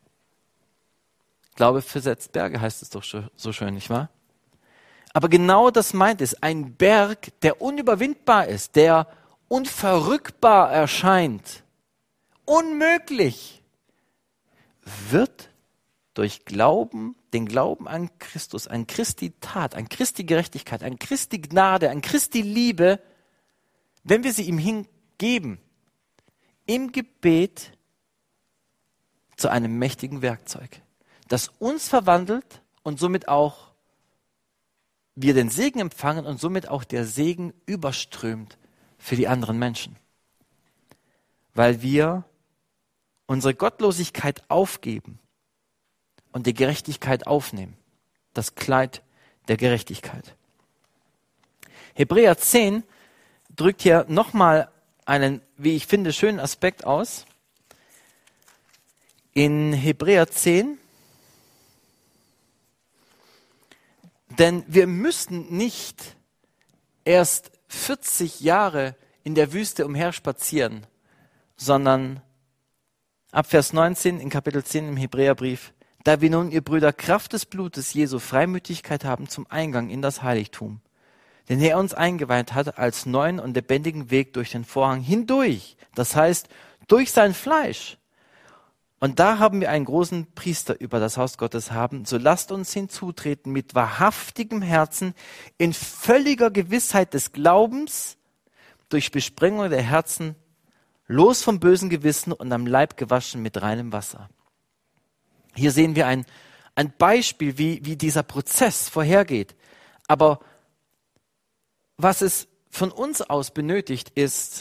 S1: Glaube versetzt Berge, heißt es doch so schön, nicht wahr? Aber genau das meint es. Ein Berg, der unüberwindbar ist, der unverrückbar erscheint, unmöglich, wird durch Glauben, den Glauben an Christus, an Christi Tat, an Christi Gerechtigkeit, an Christi Gnade, an Christi Liebe, wenn wir sie ihm hingeben, im Gebet zu einem mächtigen Werkzeug, das uns verwandelt und somit auch wir den Segen empfangen und somit auch der Segen überströmt für die anderen Menschen. Weil wir unsere Gottlosigkeit aufgeben und die Gerechtigkeit aufnehmen. Das Kleid der Gerechtigkeit. Hebräer zehn drückt hier nochmal einen, wie ich finde, schönen Aspekt aus. In Hebräer zehn, denn wir müssten nicht erst vierzig Jahre in der Wüste umherspazieren, sondern ab Vers neunzehn in Kapitel zehn im Hebräerbrief, da wir nun, ihr Brüder, Kraft des Blutes Jesu Freimütigkeit haben zum Eingang in das Heiligtum, den er uns eingeweiht hat als neuen und lebendigen Weg durch den Vorhang hindurch, das heißt durch sein Fleisch. Und da haben wir einen großen Priester über das Haus Gottes haben, so lasst uns hinzutreten mit wahrhaftigem Herzen, in völliger Gewissheit des Glaubens, durch Besprengung der Herzen, los vom bösen Gewissen und am Leib gewaschen mit reinem Wasser. Hier sehen wir ein, ein Beispiel, wie, wie dieser Prozess vorhergeht. Aber was es von uns aus benötigt, ist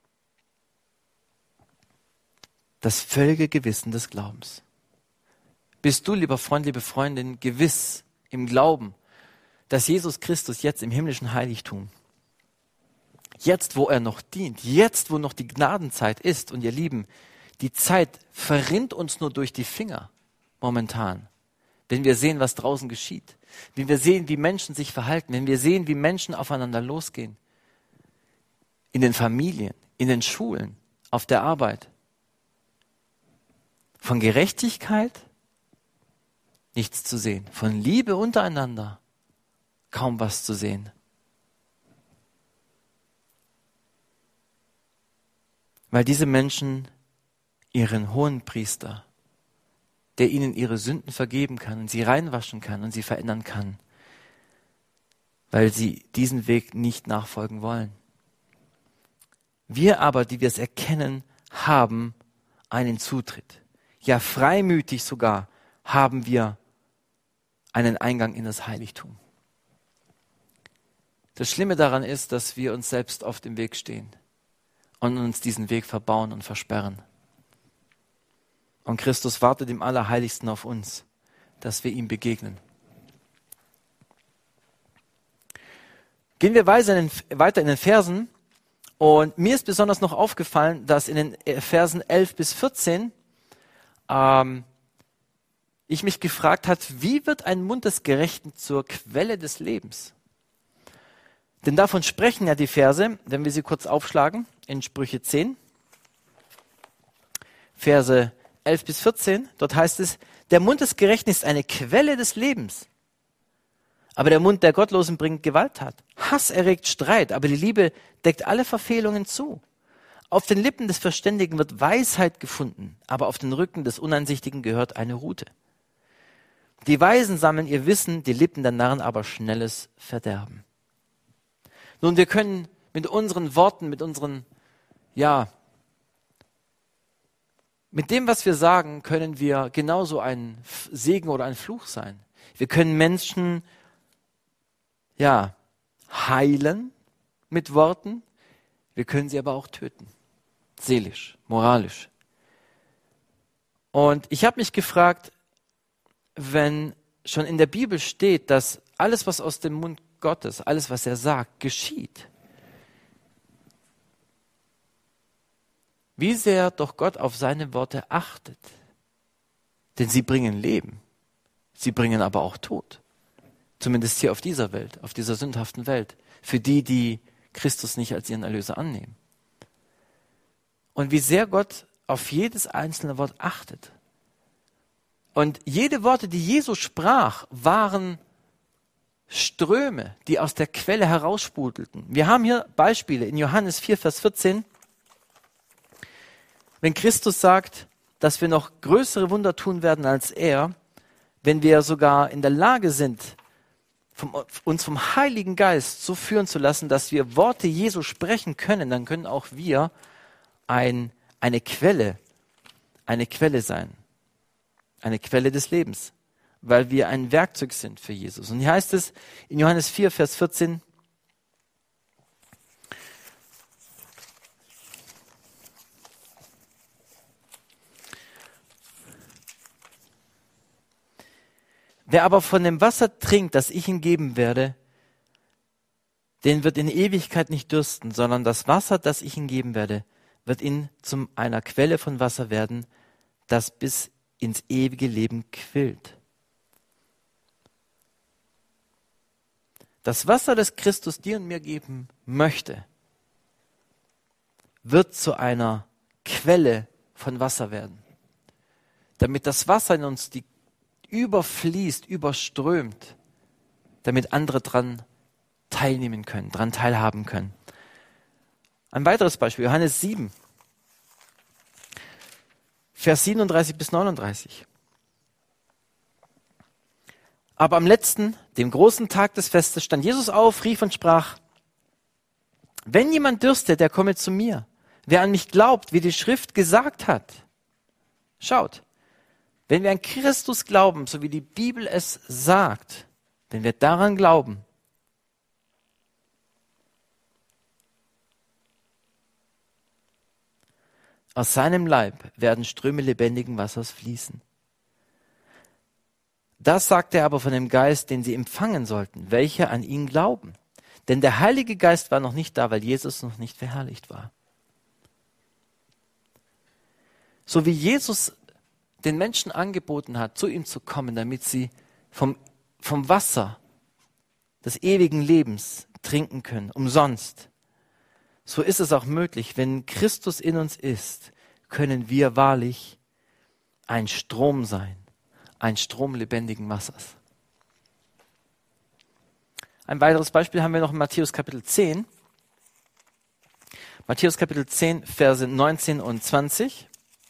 S1: das völlige Gewissen des Glaubens. Bist du, lieber Freund, liebe Freundin, gewiss im Glauben, dass Jesus Christus jetzt im himmlischen Heiligtum, jetzt wo er noch dient, jetzt wo noch die Gnadenzeit ist, und ihr Lieben, die Zeit verrinnt uns nur durch die Finger momentan, wenn wir sehen, was draußen geschieht, wenn wir sehen, wie Menschen sich verhalten, wenn wir sehen, wie Menschen aufeinander losgehen, in den Familien, in den Schulen, auf der Arbeit. Von Gerechtigkeit nichts zu sehen, von Liebe untereinander kaum was zu sehen. Weil diese Menschen ihren Hohenpriester, der ihnen ihre Sünden vergeben kann und sie reinwaschen kann und sie verändern kann, weil sie diesen Weg nicht nachfolgen wollen. Wir aber, die wir es erkennen, haben einen Zutritt. Ja, freimütig sogar haben wir einen Eingang in das Heiligtum. Das Schlimme daran ist, dass wir uns selbst auf dem Weg stehen und uns diesen Weg verbauen und versperren. Und Christus wartet im Allerheiligsten auf uns, dass wir ihm begegnen. Gehen wir weiter in den, weiter in den Versen. Und mir ist besonders noch aufgefallen, dass in den Versen elf bis vierzehn ähm, ich mich gefragt habe, wie wird ein Mund des Gerechten zur Quelle des Lebens? Denn davon sprechen ja die Verse, wenn wir sie kurz aufschlagen, in Sprüche zehn, Verse elf bis vierzehn, dort heißt es, der Mund des Gerechten ist eine Quelle des Lebens, aber der Mund der Gottlosen bringt Gewalttat. Hass erregt Streit, aber die Liebe deckt alle Verfehlungen zu. Auf den Lippen des Verständigen wird Weisheit gefunden, aber auf den Rücken des Uneinsichtigen gehört eine Rute. Die Weisen sammeln ihr Wissen, die Lippen der Narren aber schnelles Verderben. Nun, wir können mit unseren Worten, mit unseren, ja, mit dem, was wir sagen, können wir genauso ein Segen oder ein Fluch sein. Wir können Menschen, ja, heilen mit Worten. Wir können sie aber auch töten. Seelisch, moralisch. Und ich habe mich gefragt, wenn schon in der Bibel steht, dass alles, was aus dem Mund Gottes, alles, was er sagt, geschieht, wie sehr doch Gott auf seine Worte achtet. Denn sie bringen Leben, sie bringen aber auch Tod. Zumindest hier auf dieser Welt, auf dieser sündhaften Welt, für die, die Christus nicht als ihren Erlöser annehmen. Und wie sehr Gott auf jedes einzelne Wort achtet. Und jede Worte, die Jesus sprach, waren Ströme, die aus der Quelle heraussprudelten. Wir haben hier Beispiele in Johannes vier, Vers vierzehn. Wenn Christus sagt, dass wir noch größere Wunder tun werden als er, wenn wir sogar in der Lage sind, vom, uns vom Heiligen Geist so führen zu lassen, dass wir Worte Jesu sprechen können, dann können auch wir ein, eine Quelle, eine Quelle sein. Eine Quelle des Lebens, weil wir ein Werkzeug sind für Jesus. Und hier heißt es in Johannes vier, Vers vierzehn, wer aber von dem Wasser trinkt, das ich ihm geben werde, den wird in Ewigkeit nicht dürsten, sondern das Wasser, das ich ihm geben werde, wird ihn zu einer Quelle von Wasser werden, das bis ins ewige Leben quillt. Das Wasser, das Christus dir und mir geben möchte, wird zu einer Quelle von Wasser werden. Damit das Wasser in uns die überfließt, überströmt, damit andere dran teilnehmen können, dran teilhaben können. Ein weiteres Beispiel, Johannes sieben, Vers siebenunddreißig bis neununddreißig. Aber am letzten, dem großen Tag des Festes, stand Jesus auf, rief und sprach, wenn jemand dürstet, der komme zu mir. Wer an mich glaubt, wie die Schrift gesagt hat. Schaut, wenn wir an Christus glauben, so wie die Bibel es sagt, wenn wir daran glauben, aus seinem Leib werden Ströme lebendigen Wassers fließen. Das sagt er aber von dem Geist, den sie empfangen sollten, welche an ihn glauben. Denn der Heilige Geist war noch nicht da, weil Jesus noch nicht verherrlicht war. So wie Jesus den Menschen angeboten hat, zu ihm zu kommen, damit sie vom, vom Wasser des ewigen Lebens trinken können, umsonst. So ist es auch möglich, wenn Christus in uns ist, können wir wahrlich ein Strom sein, ein Strom lebendigen Wassers. Ein weiteres Beispiel haben wir noch in Matthäus Kapitel zehn. Matthäus Kapitel zehn, Verse neunzehn und zwanzig.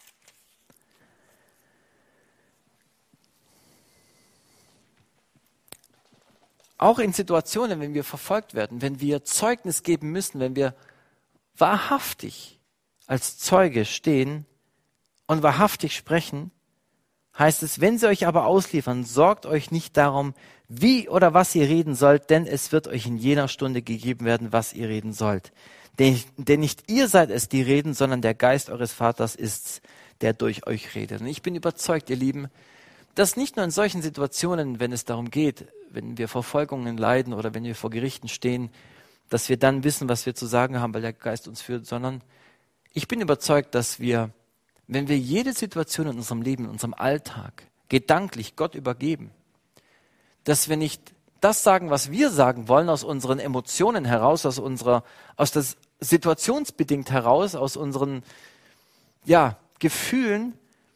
S1: Auch in Situationen, wenn wir verfolgt werden, wenn wir Zeugnis geben müssen, wenn wir wahrhaftig als Zeuge stehen und wahrhaftig sprechen, heißt es, wenn sie euch aber ausliefern, sorgt euch nicht darum, wie oder was ihr reden sollt, denn es wird euch in jener Stunde gegeben werden, was ihr reden sollt. Denn, denn nicht ihr seid es, die reden, sondern der Geist eures Vaters ist's, der durch euch redet. Und ich bin überzeugt, ihr Lieben, dass nicht nur in solchen Situationen, wenn es darum geht, wenn wir Verfolgungen leiden oder wenn wir vor Gerichten stehen, dass wir dann wissen, was wir zu sagen haben, weil der Geist uns führt, sondern ich bin überzeugt, dass wir, wenn wir jede Situation in unserem Leben, in unserem Alltag gedanklich Gott übergeben, dass wir nicht das sagen, was wir sagen wollen, aus unseren Emotionen heraus, aus unserer, aus das situationsbedingt heraus, aus unseren, ja, Gefühlen,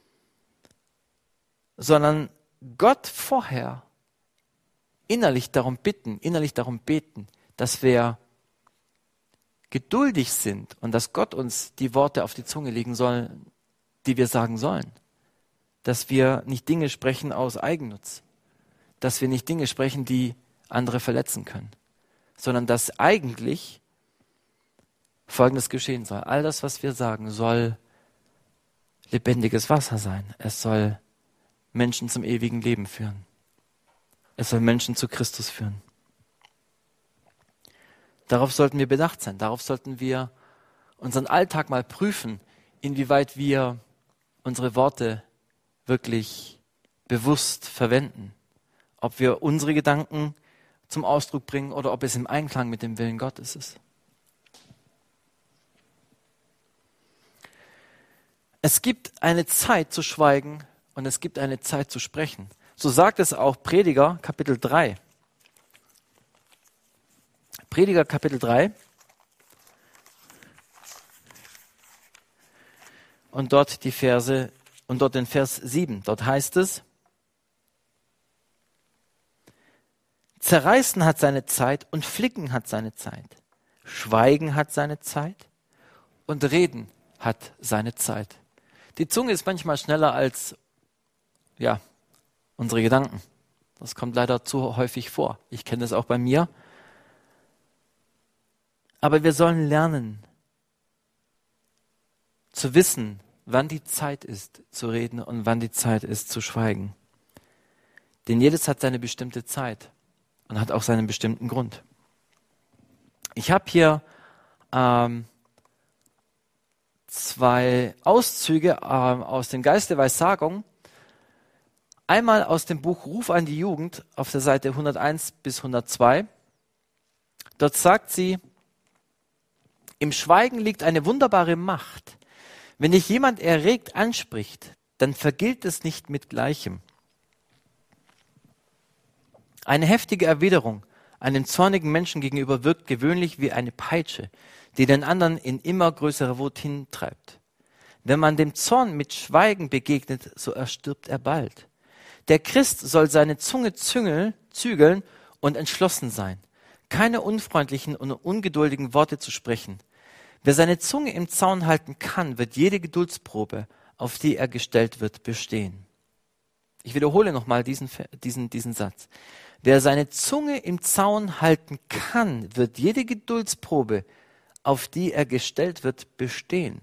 S1: sondern Gott vorher innerlich darum bitten, innerlich darum beten, dass wir geduldig sind und dass Gott uns die Worte auf die Zunge legen soll, die wir sagen sollen. Dass wir nicht Dinge sprechen aus Eigennutz. Dass wir nicht Dinge sprechen, die andere verletzen können. Sondern dass eigentlich Folgendes geschehen soll. All das, was wir sagen, soll lebendiges Wasser sein. Es soll Menschen zum ewigen Leben führen. Es soll Menschen zu Christus führen. Darauf sollten wir bedacht sein. Darauf sollten wir unseren Alltag mal prüfen, inwieweit wir unsere Worte wirklich bewusst verwenden. Ob wir unsere Gedanken zum Ausdruck bringen oder ob es im Einklang mit dem Willen Gottes ist. Es gibt eine Zeit zu schweigen und es gibt eine Zeit zu sprechen. So sagt es auch Prediger Kapitel drei. Prediger Kapitel drei. Und dort die Verse, und dort den Vers sieben. Dort heißt es: Zerreißen hat seine Zeit und Flicken hat seine Zeit. Schweigen hat seine Zeit und Reden hat seine Zeit. Die Zunge ist manchmal schneller als, ja, unsere Gedanken. Das kommt leider zu häufig vor. Ich kenne das auch bei mir. Aber wir sollen lernen, zu wissen, wann die Zeit ist, zu reden und wann die Zeit ist, zu schweigen. Denn jedes hat seine bestimmte Zeit und hat auch seinen bestimmten Grund. Ich habe hier ähm, zwei Auszüge ähm, aus dem Geist der Weissagung. Einmal aus dem Buch Ruf an die Jugend auf der Seite hunderteins bis hundertzwei. Dort sagt sie: Im Schweigen liegt eine wunderbare Macht. Wenn dich jemand erregt anspricht, dann vergilt es nicht mit Gleichem. Eine heftige Erwiderung einem zornigen Menschen gegenüber wirkt gewöhnlich wie eine Peitsche, die den anderen in immer größere Wut hintreibt. Wenn man dem Zorn mit Schweigen begegnet, so erstirbt er bald. Der Christ soll seine Zunge züngeln, zügeln und entschlossen sein, keine unfreundlichen und ungeduldigen Worte zu sprechen. Wer seine Zunge im Zaun halten kann, wird jede Geduldsprobe, auf die er gestellt wird, bestehen. Ich wiederhole nochmal diesen, diesen, diesen Satz. Wer seine Zunge im Zaun halten kann, wird jede Geduldsprobe, auf die er gestellt wird, bestehen.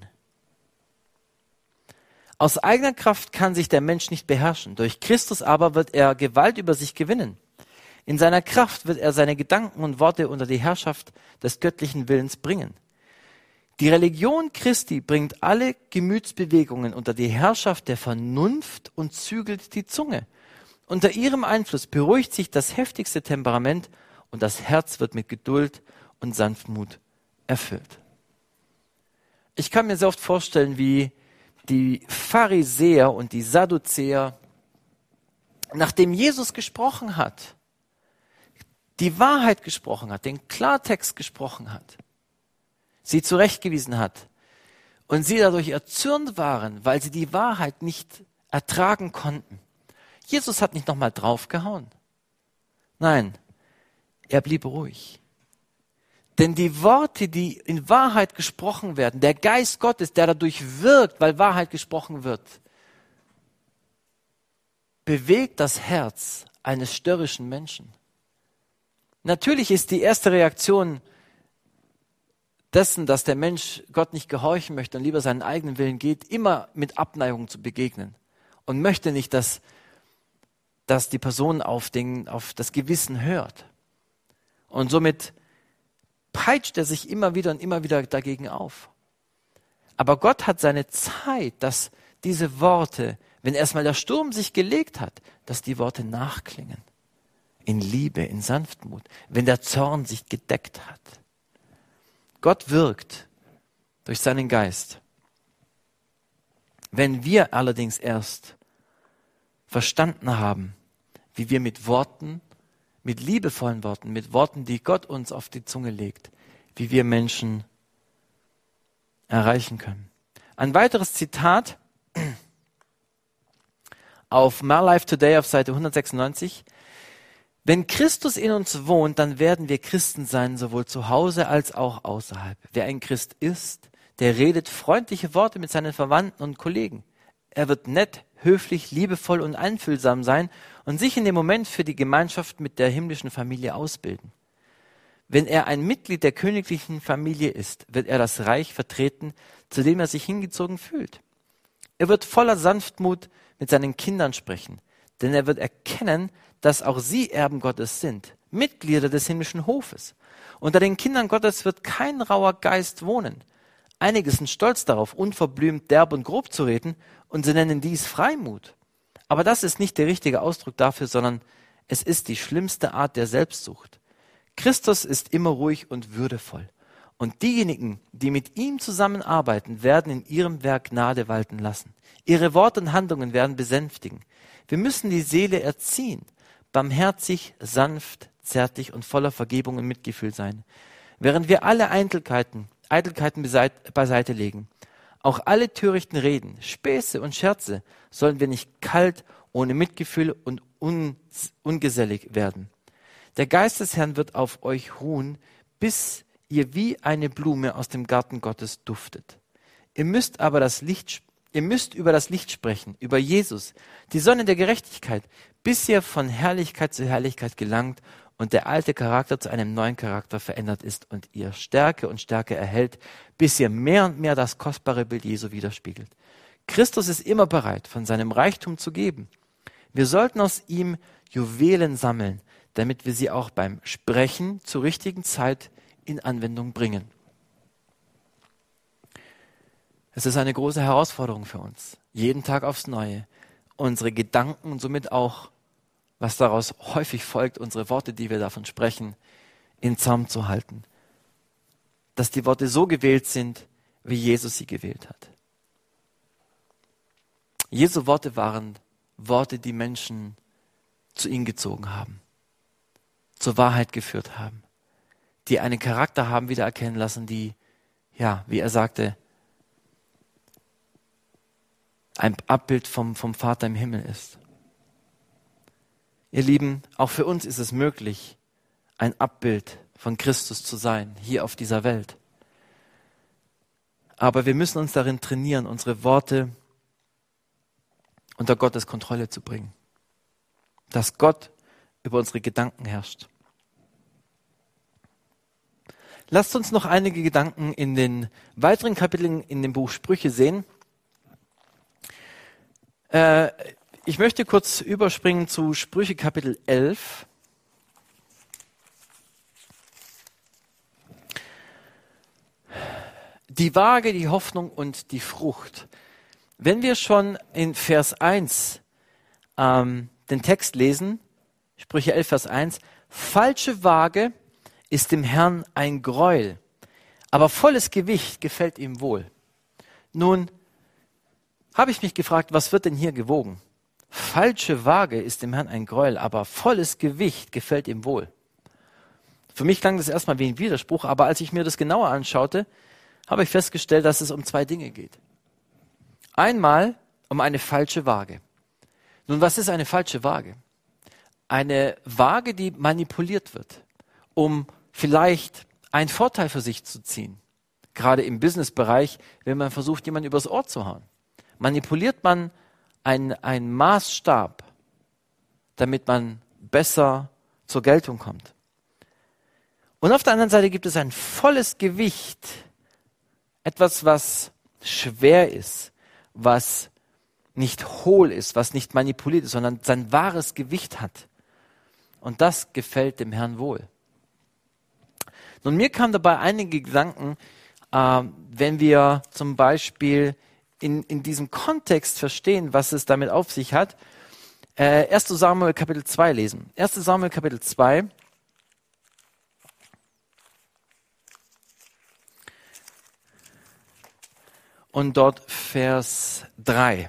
S1: Aus eigener Kraft kann sich der Mensch nicht beherrschen. Durch Christus aber wird er Gewalt über sich gewinnen. In seiner Kraft wird er seine Gedanken und Worte unter die Herrschaft des göttlichen Willens bringen. Die Religion Christi bringt alle Gemütsbewegungen unter die Herrschaft der Vernunft und zügelt die Zunge. Unter ihrem Einfluss beruhigt sich das heftigste Temperament und das Herz wird mit Geduld und Sanftmut erfüllt. Ich kann mir sehr oft vorstellen, wie die Pharisäer und die Sadduzäer, nachdem Jesus gesprochen hat, die Wahrheit gesprochen hat, den Klartext gesprochen hat, sie zurechtgewiesen hat und sie dadurch erzürnt waren, weil sie die Wahrheit nicht ertragen konnten. Jesus hat nicht nochmal draufgehauen. Nein, er blieb ruhig. Denn die Worte, die in Wahrheit gesprochen werden, der Geist Gottes, der dadurch wirkt, weil Wahrheit gesprochen wird, bewegt das Herz eines störrischen Menschen. Natürlich ist die erste Reaktion dessen, dass der Mensch Gott nicht gehorchen möchte und lieber seinen eigenen Willen geht, immer mit Abneigung zu begegnen und möchte nicht, dass, dass die Person auf, den, auf das Gewissen hört. Und somit peitscht er sich immer wieder und immer wieder dagegen auf. Aber Gott hat seine Zeit, dass diese Worte, wenn erstmal der Sturm sich gelegt hat, dass die Worte nachklingen. In Liebe, in Sanftmut, wenn der Zorn sich gedeckt hat. Gott wirkt durch seinen Geist. Wenn wir allerdings erst verstanden haben, wie wir mit Worten, mit liebevollen Worten, mit Worten, die Gott uns auf die Zunge legt, wie wir Menschen erreichen können. Ein weiteres Zitat auf My Life Today auf Seite hundertsechsundneunzig. Wenn Christus in uns wohnt, dann werden wir Christen sein, sowohl zu Hause als auch außerhalb. Wer ein Christ ist, der redet freundliche Worte mit seinen Verwandten und Kollegen. Er wird nett, höflich, liebevoll und einfühlsam sein und sich in dem Moment für die Gemeinschaft mit der himmlischen Familie ausbilden. Wenn er ein Mitglied der königlichen Familie ist, wird er das Reich vertreten, zu dem er sich hingezogen fühlt. Er wird voller Sanftmut mit seinen Kindern sprechen, denn er wird erkennen, dass auch sie Erben Gottes sind, Mitglieder des himmlischen Hofes. Unter den Kindern Gottes wird kein rauer Geist wohnen. Einige sind stolz darauf, unverblümt, derb und grob zu reden, und sie nennen dies Freimut. Aber das ist nicht der richtige Ausdruck dafür, sondern es ist die schlimmste Art der Selbstsucht. Christus ist immer ruhig und würdevoll. Und diejenigen, die mit ihm zusammenarbeiten, werden in ihrem Werk Gnade walten lassen. Ihre Worte und Handlungen werden besänftigen. Wir müssen die Seele erziehen, barmherzig, sanft, zärtlich und voller Vergebung und Mitgefühl sein. Während wir alle Eitelkeiten, Eitelkeiten beseit, beiseite legen, auch alle törichten Reden, Späße und Scherze, sollen wir nicht kalt, ohne Mitgefühl und un, ungesellig werden. Der Geist des Herrn wird auf euch ruhen, bis ihr wie eine Blume aus dem Garten Gottes duftet. Ihr müsst aber das Licht, ihr müsst über das Licht sprechen, über Jesus, die Sonne der Gerechtigkeit, bis ihr von Herrlichkeit zu Herrlichkeit gelangt und der alte Charakter zu einem neuen Charakter verändert ist und ihr Stärke und Stärke erhält, bis ihr mehr und mehr das kostbare Bild Jesu widerspiegelt. Christus ist immer bereit, von seinem Reichtum zu geben. Wir sollten aus ihm Juwelen sammeln, damit wir sie auch beim Sprechen zur richtigen Zeit in Anwendung bringen. Es ist eine große Herausforderung für uns, jeden Tag aufs Neue, unsere Gedanken und somit auch, was daraus häufig folgt, unsere Worte, die wir davon sprechen, in Zaum zu halten. Dass die Worte so gewählt sind, wie Jesus sie gewählt hat. Jesu Worte waren Worte, die Menschen zu ihm gezogen haben, zur Wahrheit geführt haben, die einen Charakter haben wiedererkennen lassen, die, ja, wie er sagte, ein Abbild vom, vom Vater im Himmel ist. Ihr Lieben, auch für uns ist es möglich, ein Abbild von Christus zu sein, hier auf dieser Welt. Aber wir müssen uns darin trainieren, unsere Worte unter Gottes Kontrolle zu bringen. Dass Gott über unsere Gedanken herrscht. Lasst uns noch einige Gedanken in den weiteren Kapiteln in dem Buch Sprüche sehen. Äh, ich möchte kurz überspringen zu Sprüche Kapitel elf. Die Waage, die Hoffnung und die Frucht. Wenn wir schon in Vers eins ähm, den Text lesen, Sprüche elf, Vers eins, falsche Waage ist dem Herrn ein Greuel, aber volles Gewicht gefällt ihm wohl. Nun habe ich mich gefragt, was wird denn hier gewogen? Falsche Waage ist dem Herrn ein Greuel, aber volles Gewicht gefällt ihm wohl. Für mich klang das erstmal wie ein Widerspruch, aber als ich mir das genauer anschaute, habe ich festgestellt, dass es um zwei Dinge geht. Einmal um eine falsche Waage. Nun, was ist eine falsche Waage? Eine Waage, die manipuliert wird, um vielleicht einen Vorteil für sich zu ziehen. Gerade im Businessbereich, wenn man versucht, jemanden übers Ohr zu hauen. Manipuliert man einen, einen Maßstab, damit man besser zur Geltung kommt. Und auf der anderen Seite gibt es ein volles Gewicht, etwas, was schwer ist, was nicht hohl ist, was nicht manipuliert ist, sondern sein wahres Gewicht hat. Und das gefällt dem Herrn wohl. Nun, mir kamen dabei einige Gedanken, äh, wenn wir zum Beispiel in, in diesem Kontext verstehen, was es damit auf sich hat. Äh, erster Samuel Kapitel zwei lesen. erster Samuel Kapitel zwei. Und dort Vers drei.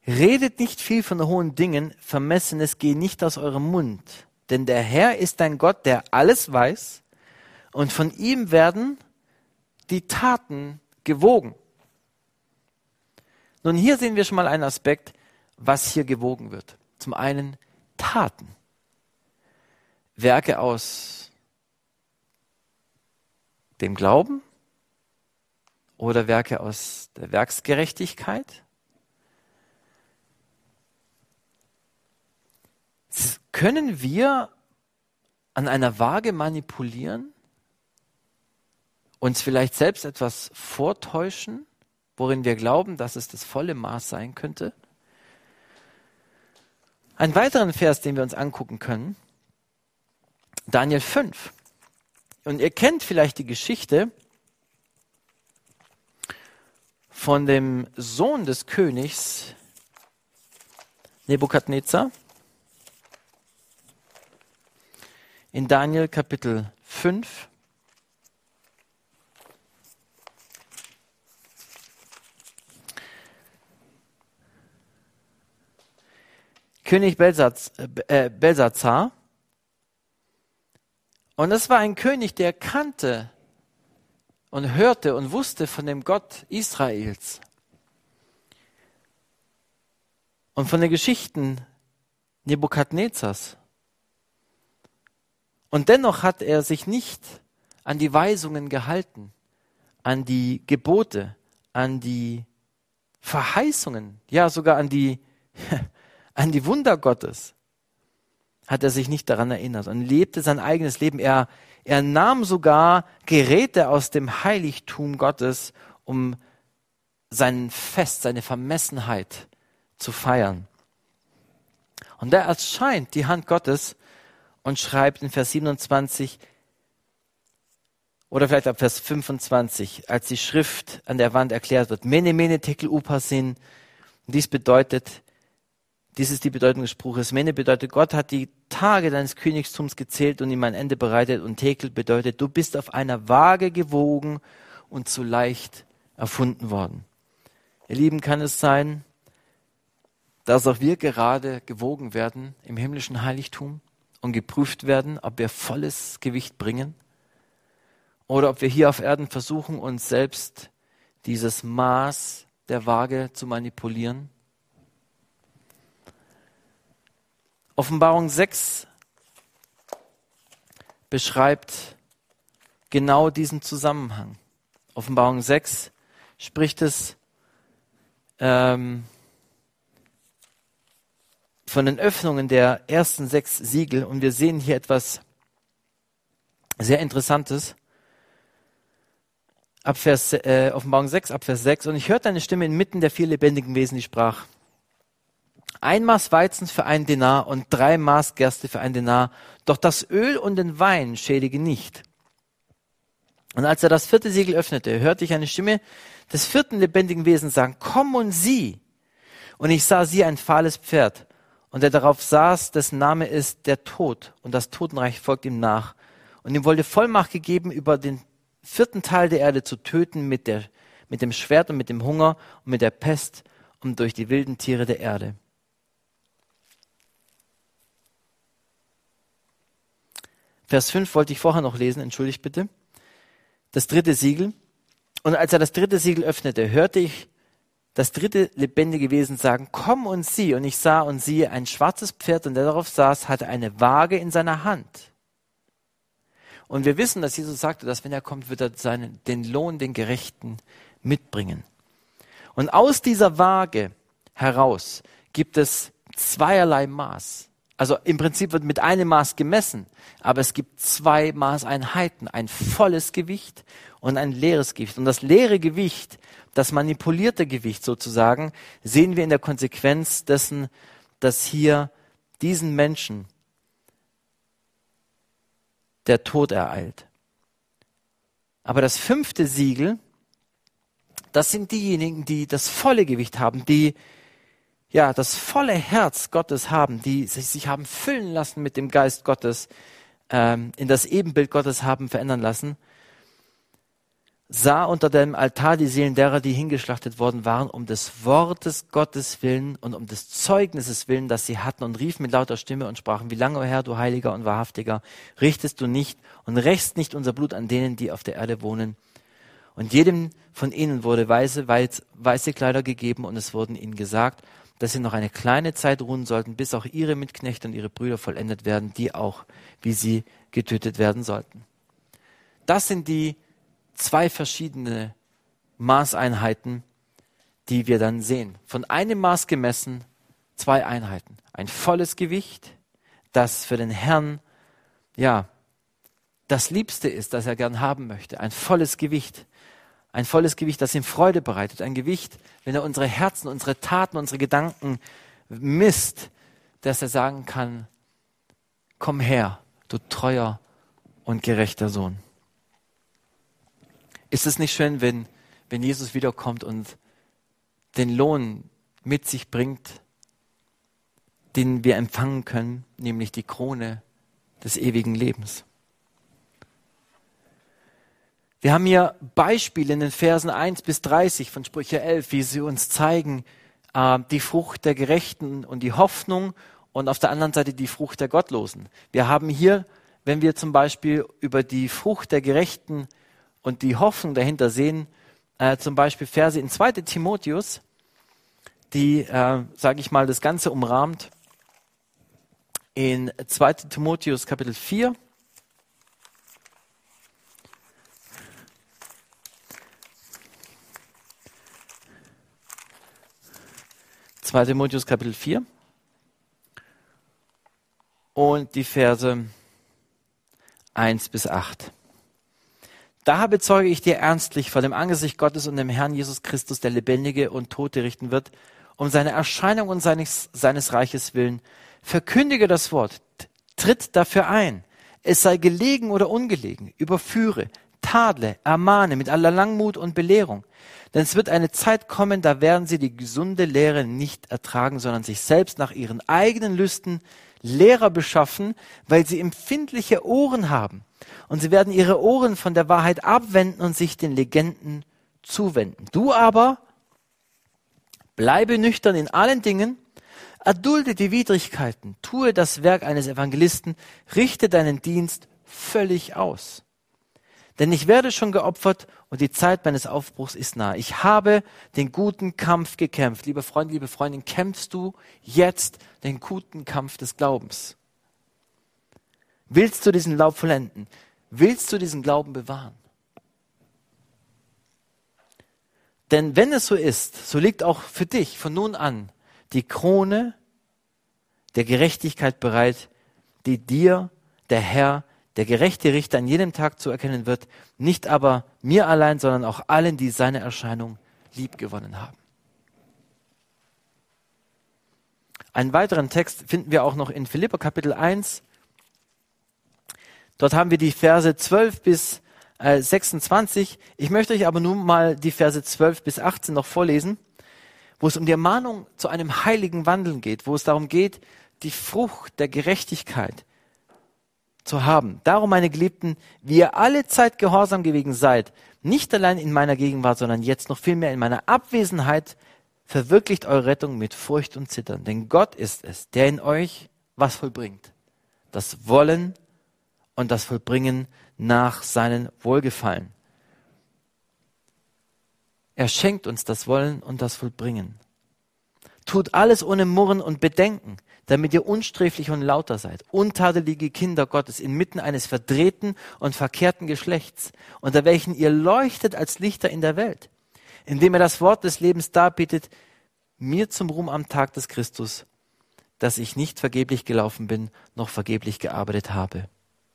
S1: Redet nicht viel von hohen Dingen, Vermessenes gehe nicht aus eurem Mund. Denn der Herr ist ein Gott, der alles weiß, und von ihm werden die Taten gewogen. Nun, hier sehen wir schon mal einen Aspekt, was hier gewogen wird. Zum einen Taten. Werke aus dem Glauben oder Werke aus der Werksgerechtigkeit. Können wir an einer Waage manipulieren? Uns vielleicht selbst etwas vortäuschen, worin wir glauben, dass es das volle Maß sein könnte? Einen weiteren Vers, den wir uns angucken können, Daniel fünf. Und ihr kennt vielleicht die Geschichte von dem Sohn des Königs Nebukadnezar. In Daniel Kapitel fünf. König Belsaz, äh, Belsazar. Und das war ein König, der kannte und hörte und wusste von dem Gott Israels. Und von den Geschichten Nebukadnezars. Und dennoch hat er sich nicht an die Weisungen gehalten, an die Gebote, an die Verheißungen, ja sogar an die, an die Wunder Gottes, hat er sich nicht daran erinnert und lebte sein eigenes Leben. Er, er nahm sogar Geräte aus dem Heiligtum Gottes, um sein Fest, seine Vermessenheit zu feiern. Und da erscheint die Hand Gottes und schreibt in Vers siebenundzwanzig oder vielleicht ab Vers fünfundzwanzig, als die Schrift an der Wand erklärt wird, Mene, Mene, Tekel, Uparsin. Und dies bedeutet, dies ist die Bedeutung des Spruches. Mene bedeutet, Gott hat die Tage deines Königstums gezählt und ihm ein Ende bereitet. Und Tekel bedeutet, du bist auf einer Waage gewogen und zu leicht erfunden worden. Ihr Lieben, kann es sein, dass auch wir gerade gewogen werden im himmlischen Heiligtum und geprüft werden, ob wir volles Gewicht bringen oder ob wir hier auf Erden versuchen, uns selbst dieses Maß der Waage zu manipulieren. Offenbarung sechs beschreibt genau diesen Zusammenhang. Offenbarung sechs spricht es ähm, von den Öffnungen der ersten sechs Siegel und wir sehen hier etwas sehr Interessantes. Ab Vers, äh, Offenbarung sechs, ab Vers sechs. Und ich hörte eine Stimme inmitten der vier lebendigen Wesen, die sprach, ein Maß Weizens für einen Denar und drei Maß Gerste für einen Denar, doch das Öl und den Wein schädige nicht. Und als er das vierte Siegel öffnete, hörte ich eine Stimme des vierten lebendigen Wesens sagen, komm und sieh. Und ich sah sie ein fahles Pferd. Und der darauf saß, dessen Name ist der Tod. Und das Totenreich folgt ihm nach. Und ihm wurde Vollmacht gegeben, über den vierten Teil der Erde zu töten mit, der, mit dem Schwert und mit dem Hunger und mit der Pest und durch die wilden Tiere der Erde. Vers fünf wollte ich vorher noch lesen, entschuldigt bitte. Das dritte Siegel. Und als er das dritte Siegel öffnete, hörte ich das dritte lebendige Wesen sagen, komm und sieh. Und ich sah und siehe, ein schwarzes Pferd, und der darauf saß, hatte eine Waage in seiner Hand. Und wir wissen, dass Jesus sagte, dass wenn er kommt, wird er seinen, den Lohn, den Gerechten mitbringen. Und aus dieser Waage heraus gibt es zweierlei Maß. Also im Prinzip wird mit einem Maß gemessen, aber es gibt zwei Maßeinheiten, ein volles Gewicht und ein leeres Gewicht. Und das leere Gewicht, das manipulierte Gewicht sozusagen, sehen wir in der Konsequenz dessen, dass hier diesen Menschen der Tod ereilt. Aber das fünfte Siegel, das sind diejenigen, die das volle Gewicht haben, die ja das volle Herz Gottes haben, die sich, sich haben füllen lassen mit dem Geist Gottes, ähm, in das Ebenbild Gottes haben verändern lassen. sah unter dem Altar die Seelen derer, die hingeschlachtet worden waren, um des Wortes Gottes willen und um des Zeugnisses willen, das sie hatten, und riefen mit lauter Stimme und sprachen: Wie lange, o Herr, du Heiliger und Wahrhaftiger, richtest du nicht und rächst nicht unser Blut an denen, die auf der Erde wohnen? Und jedem von ihnen wurde weiße, weiß, weiße Kleider gegeben, und es wurden ihnen gesagt, dass sie noch eine kleine Zeit ruhen sollten, bis auch ihre Mitknechte und ihre Brüder vollendet werden, die auch wie sie getötet werden sollten. Das sind die zwei verschiedene Maßeinheiten, die wir dann sehen. Von einem Maß gemessen, zwei Einheiten. Ein volles Gewicht, das für den Herrn, ja, das Liebste ist, das er gern haben möchte. Ein volles Gewicht. Ein volles Gewicht, das ihm Freude bereitet. Ein Gewicht, wenn er unsere Herzen, unsere Taten, unsere Gedanken misst, dass er sagen kann: Komm her, du treuer und gerechter Sohn. Ist es nicht schön, wenn, wenn Jesus wiederkommt und den Lohn mit sich bringt, den wir empfangen können, nämlich die Krone des ewigen Lebens? Wir haben hier Beispiele in den Versen eins bis dreißig von Sprüche elf, wie sie uns zeigen, äh, die Frucht der Gerechten und die Hoffnung, und auf der anderen Seite die Frucht der Gottlosen. Wir haben hier, wenn wir zum Beispiel über die Frucht der Gerechten und die Hoffnung dahinter sehen, äh, zum Beispiel Verse in zweiten Timotheus, die, äh, sage ich mal, das Ganze umrahmt. In zweiten Timotheus Kapitel vier, zweiten Timotheus Kapitel vier und die Verse eins bis acht. Daher bezeuge ich dir ernstlich vor dem Angesicht Gottes und dem Herrn Jesus Christus, der Lebendige und Tote richten wird, um seine Erscheinung und seines, seines Reiches willen. Verkündige das Wort, tritt dafür ein. Es sei gelegen oder ungelegen, überführe, tadle, ermahne mit aller Langmut und Belehrung. Denn es wird eine Zeit kommen, da werden sie die gesunde Lehre nicht ertragen, sondern sich selbst nach ihren eigenen Lüsten Lehrer beschaffen, weil sie empfindliche Ohren haben. Und sie werden ihre Ohren von der Wahrheit abwenden und sich den Legenden zuwenden. Du aber bleibe nüchtern in allen Dingen, erdulde die Widrigkeiten, tue das Werk eines Evangelisten, richte deinen Dienst völlig aus. Denn ich werde schon geopfert und die Zeit meines Aufbruchs ist nahe. Ich habe den guten Kampf gekämpft. Liebe Freunde, liebe Freundin, kämpfst du jetzt den guten Kampf des Glaubens? Willst du diesen Lauf vollenden? Willst du diesen Glauben bewahren? Denn wenn es so ist, so liegt auch für dich von nun an die Krone der Gerechtigkeit bereit, die dir der Herr, der gerechte Richter, an jedem Tag zu erkennen wird, nicht aber mir allein, sondern auch allen, die seine Erscheinung liebgewonnen haben. Einen weiteren Text finden wir auch noch in Philipper Kapitel eins. Dort haben wir die Verse zwölf bis sechsundzwanzig. Ich möchte euch aber nun mal die Verse zwölf bis achtzehn noch vorlesen, wo es um die Ermahnung zu einem heiligen Wandeln geht, wo es darum geht, die Frucht der Gerechtigkeit zu haben. Darum, meine Geliebten, wie ihr alle Zeit gehorsam gewesen seid, nicht allein in meiner Gegenwart, sondern jetzt noch viel mehr in meiner Abwesenheit, verwirklicht eure Rettung mit Furcht und Zittern. Denn Gott ist es, der in euch was vollbringt. Das Wollen und das Vollbringen nach seinem Wohlgefallen. Er schenkt uns das Wollen und das Vollbringen. Tut alles ohne Murren und Bedenken, damit ihr unsträflich und lauter seid, untadelige Kinder Gottes inmitten eines verdrehten und verkehrten Geschlechts, unter welchen ihr leuchtet als Lichter in der Welt, indem ihr das Wort des Lebens darbietet, mir zum Ruhm am Tag des Christus, dass ich nicht vergeblich gelaufen bin, noch vergeblich gearbeitet habe.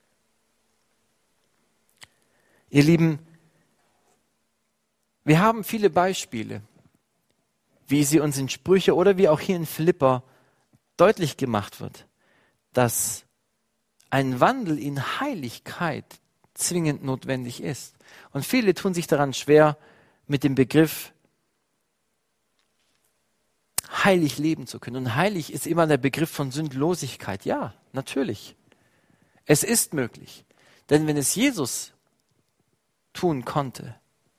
S1: Ihr Lieben, wir haben viele Beispiele, wie sie uns in Sprüche oder wie auch hier in Philipper deutlich gemacht wird, dass ein Wandel in Heiligkeit zwingend notwendig ist. Und viele tun sich daran schwer, mit dem Begriff heilig leben zu können. Und heilig ist immer der Begriff von Sündlosigkeit. Ja, natürlich. Es ist möglich. Denn wenn es Jesus tun konnte,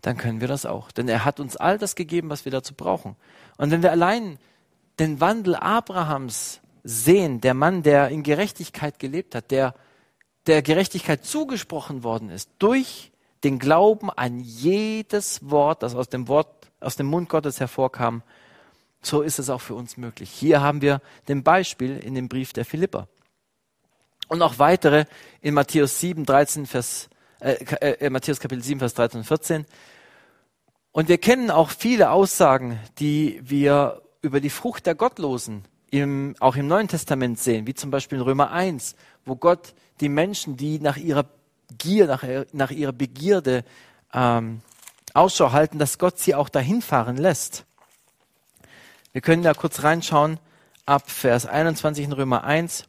S1: dann können wir das auch. Denn er hat uns all das gegeben, was wir dazu brauchen. Und wenn wir allein den Wandel Abrahams sehen, der Mann, der in Gerechtigkeit gelebt hat, der der Gerechtigkeit zugesprochen worden ist, durch den Glauben an jedes Wort, das aus dem Wort, aus dem Mund Gottes hervorkam, so ist es auch für uns möglich. Hier haben wir den Beispiel in dem Brief der Philipper. Und auch weitere in Matthäus sieben, dreizehn, Vers, äh, äh, Matthäus Kapitel sieben, Vers dreizehn und vierzehn. Und wir kennen auch viele Aussagen, die wir über die Frucht der Gottlosen im, auch im Neuen Testament sehen, wie zum Beispiel in Römer eins, wo Gott die Menschen, die nach ihrer Gier, nach, nach ihrer Begierde ähm, Ausschau halten, dass Gott sie auch dahin fahren lässt. Wir können da kurz reinschauen, ab Vers einundzwanzig in Römer eins.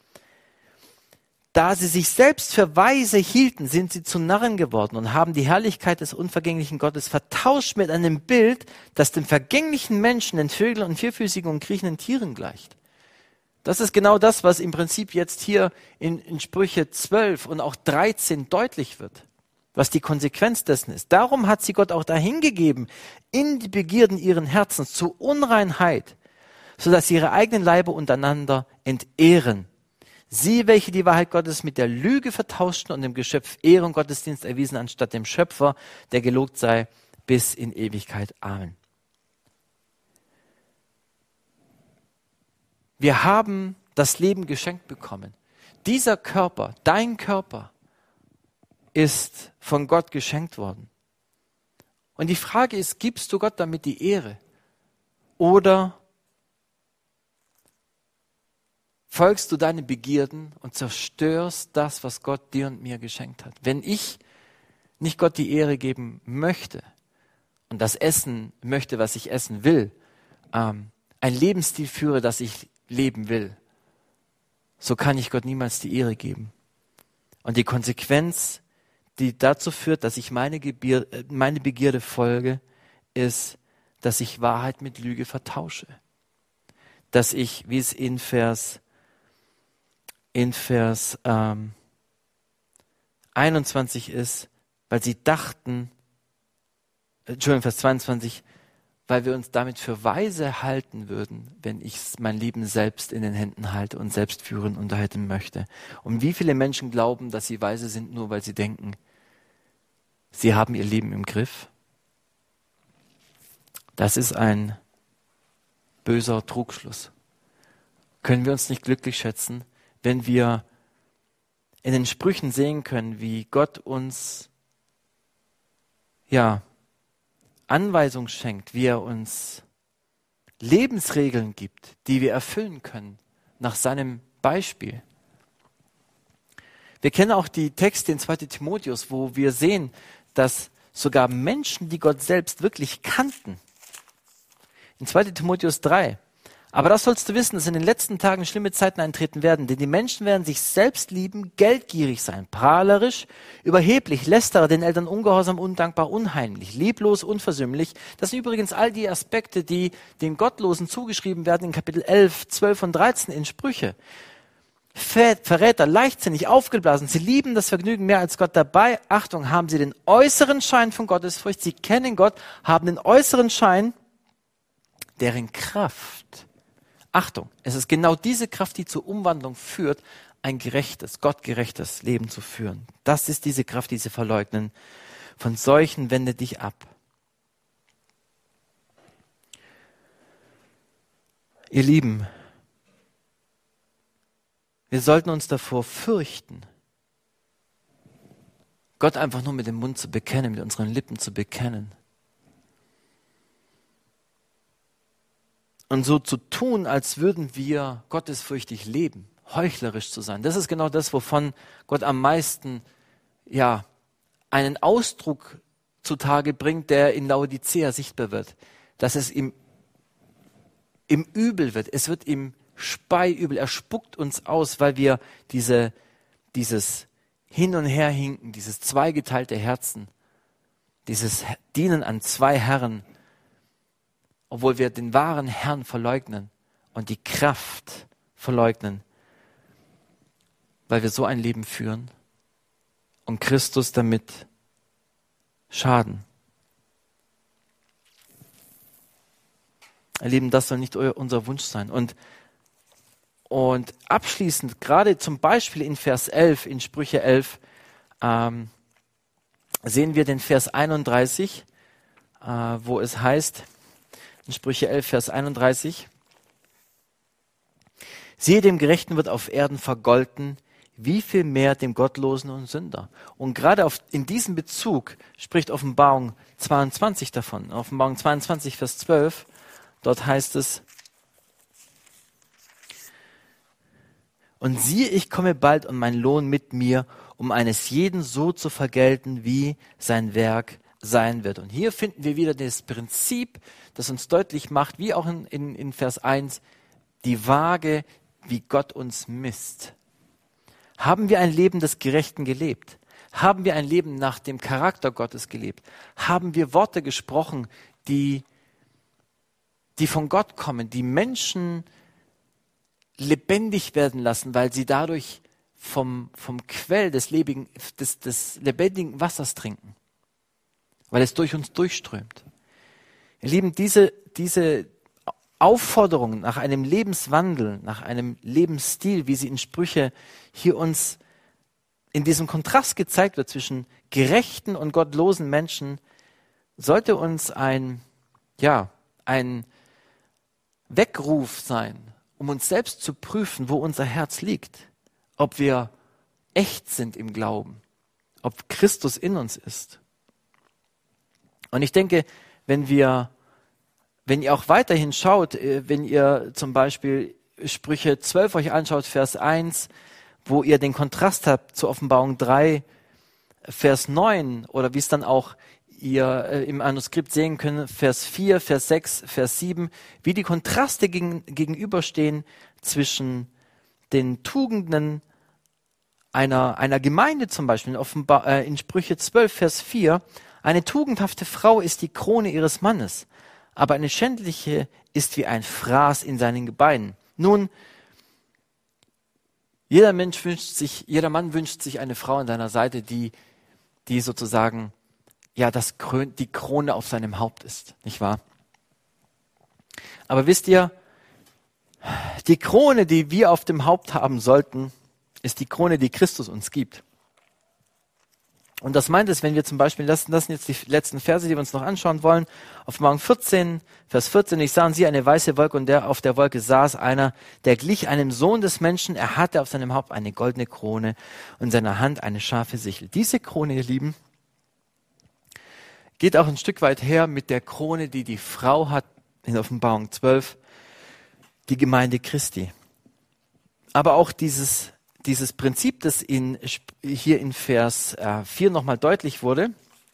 S1: Da sie sich selbst für weise hielten, sind sie zu Narren geworden und haben die Herrlichkeit des unvergänglichen Gottes vertauscht mit einem Bild, das dem vergänglichen Menschen, den Vögeln und vierfüßigen und kriechenden Tieren gleicht. Das ist genau das, was im Prinzip jetzt hier in, in Sprüche zwölf und auch dreizehn deutlich wird, was die Konsequenz dessen ist. Darum hat sie Gott auch dahingegeben, in die Begierden ihren Herzens zur Unreinheit, sodass sie ihre eigenen Leiber untereinander entehren. Sie, welche die Wahrheit Gottes mit der Lüge vertauschten und dem Geschöpf Ehre und Gottesdienst erwiesen, anstatt dem Schöpfer, der gelobt sei bis in Ewigkeit. Amen. Wir haben das Leben geschenkt bekommen. Dieser Körper, dein Körper, ist von Gott geschenkt worden. Und die Frage ist, gibst du Gott damit die Ehre? Oder folgst du deine Begierden und zerstörst das, was Gott dir und mir geschenkt hat? Wenn ich nicht Gott die Ehre geben möchte und das Essen möchte, was ich essen will, ähm, ein Lebensstil führe, das ich leben will, so kann ich Gott niemals die Ehre geben. Und die Konsequenz, die dazu führt, dass ich meine, Gebier, meine Begierde folge, ist, dass ich Wahrheit mit Lüge vertausche. Dass ich, wie es in Vers, in Vers ähm, einundzwanzig ist, weil sie dachten, Entschuldigung, Vers zweiundzwanzig, weil wir uns damit für weise halten würden, wenn ich mein Leben selbst in den Händen halte und selbst führen und unterhalten möchte. Und wie viele Menschen glauben, dass sie weise sind, nur weil sie denken, sie haben ihr Leben im Griff? Das ist ein böser Trugschluss. Können wir uns nicht glücklich schätzen, wenn wir in den Sprüchen sehen können, wie Gott uns ja Anweisung schenkt, wie er uns Lebensregeln gibt, die wir erfüllen können, nach seinem Beispiel. Wir kennen auch die Texte in zweiten Timotheus, wo wir sehen, dass sogar Menschen, die Gott selbst wirklich kannten, in zweiten Timotheus drei, aber das sollst du wissen, dass in den letzten Tagen schlimme Zeiten eintreten werden, denn die Menschen werden sich selbst lieben, geldgierig sein, prahlerisch, überheblich, lästerer, den Eltern ungehorsam, undankbar, unheimlich, lieblos, unversöhnlich. Das sind übrigens all die Aspekte, die den Gottlosen zugeschrieben werden in Kapitel elf, zwölf und dreizehn in Sprüche. Verräter, leichtsinnig, aufgeblasen, sie lieben das Vergnügen mehr als Gott. Dabei, Achtung, haben sie den äußeren Schein von Gottesfurcht, sie kennen Gott, haben den äußeren Schein, deren Kraft, Achtung, es ist genau diese Kraft, die zur Umwandlung führt, ein gerechtes, gottgerechtes Leben zu führen. Das ist diese Kraft, die sie verleugnen. Von solchen wende dich ab. Ihr Lieben, wir sollten uns davor fürchten, Gott einfach nur mit dem Mund zu bekennen, mit unseren Lippen zu bekennen. Und so zu tun, als würden wir gottesfürchtig leben, heuchlerisch zu sein. Das ist genau das, wovon Gott am meisten ja, einen Ausdruck zutage bringt, der in Laodicea sichtbar wird. Dass es ihm, ihm übel wird. Es wird ihm speiübel. Er spuckt uns aus, weil wir diese, dieses Hin- und Herhinken, dieses zweigeteilte Herzen, dieses Dienen an zwei Herren, obwohl wir den wahren Herrn verleugnen und die Kraft verleugnen, weil wir so ein Leben führen und Christus damit schaden. Ihr Lieben, das soll nicht euer, unser Wunsch sein. Und, und abschließend, gerade zum Beispiel in Vers elf, in Sprüche elf, ähm, sehen wir den Vers einunddreißig, äh, wo es heißt, in Sprüche elf, Vers einunddreißig, siehe, dem Gerechten wird auf Erden vergolten, wie viel mehr dem Gottlosen und Sünder. Und gerade auf, in diesem Bezug spricht Offenbarung zweiundzwanzig davon. Offenbarung zweiundzwanzig, Vers zwölf, dort heißt es, und siehe, ich komme bald und mein Lohn mit mir, um eines jeden so zu vergelten, wie sein Werk sein wird. Und hier finden wir wieder das Prinzip, das uns deutlich macht, wie auch in, in, in Vers eins, die Waage, wie Gott uns misst. Haben wir ein Leben des Gerechten gelebt? Haben wir ein Leben nach dem Charakter Gottes gelebt? Haben wir Worte gesprochen, die, die von Gott kommen, die Menschen lebendig werden lassen, weil sie dadurch vom, vom Quell des, lebigen, des, des lebendigen Wassers trinken, weil es durch uns durchströmt. Ihr Lieben, diese, diese Aufforderung nach einem Lebenswandel, nach einem Lebensstil, wie sie in Sprüche hier uns in diesem Kontrast gezeigt wird zwischen gerechten und gottlosen Menschen, sollte uns ein, ja, ein Weckruf sein, um uns selbst zu prüfen, wo unser Herz liegt, ob wir echt sind im Glauben, ob Christus in uns ist. Und ich denke, wenn wir Wenn ihr auch weiterhin schaut, wenn ihr zum Beispiel Sprüche zwölf euch anschaut, Vers eins, wo ihr den Kontrast habt zur Offenbarung drei, Vers neun, oder wie es dann auch ihr im Manuskript sehen könnt, Vers vier, Vers sechs, Vers sieben, wie die Kontraste gegen, gegenüberstehen zwischen den Tugenden einer, einer Gemeinde zum Beispiel, in, Offenbar, äh, in Sprüche zwölf, Vers vier, eine tugendhafte Frau ist die Krone ihres Mannes, aber eine schändliche ist wie ein Fraß in seinen Gebeinen. Nun, jeder Mensch wünscht sich, jeder Mann wünscht sich eine Frau an seiner Seite, die, die sozusagen, ja, das Krön, die Krone auf seinem Haupt ist, nicht wahr? Aber wisst ihr, die Krone, die wir auf dem Haupt haben sollten, ist die Krone, die Christus uns gibt. Und das meint es, wenn wir zum Beispiel, das, das sind jetzt die letzten Verse, die wir uns noch anschauen wollen, Offenbarung vierzehn, Vers vierzehn, ich sah und sie eine weiße Wolke und der auf der Wolke saß einer, der glich einem Sohn des Menschen, er hatte auf seinem Haupt eine goldene Krone und in seiner Hand eine scharfe Sichel. Diese Krone, ihr Lieben, geht auch ein Stück weit her mit der Krone, die die Frau hat in Offenbarung zwölf, die Gemeinde Christi. Aber auch dieses Dieses Prinzip, das in, hier in Vers äh, vier nochmal deutlich wurde,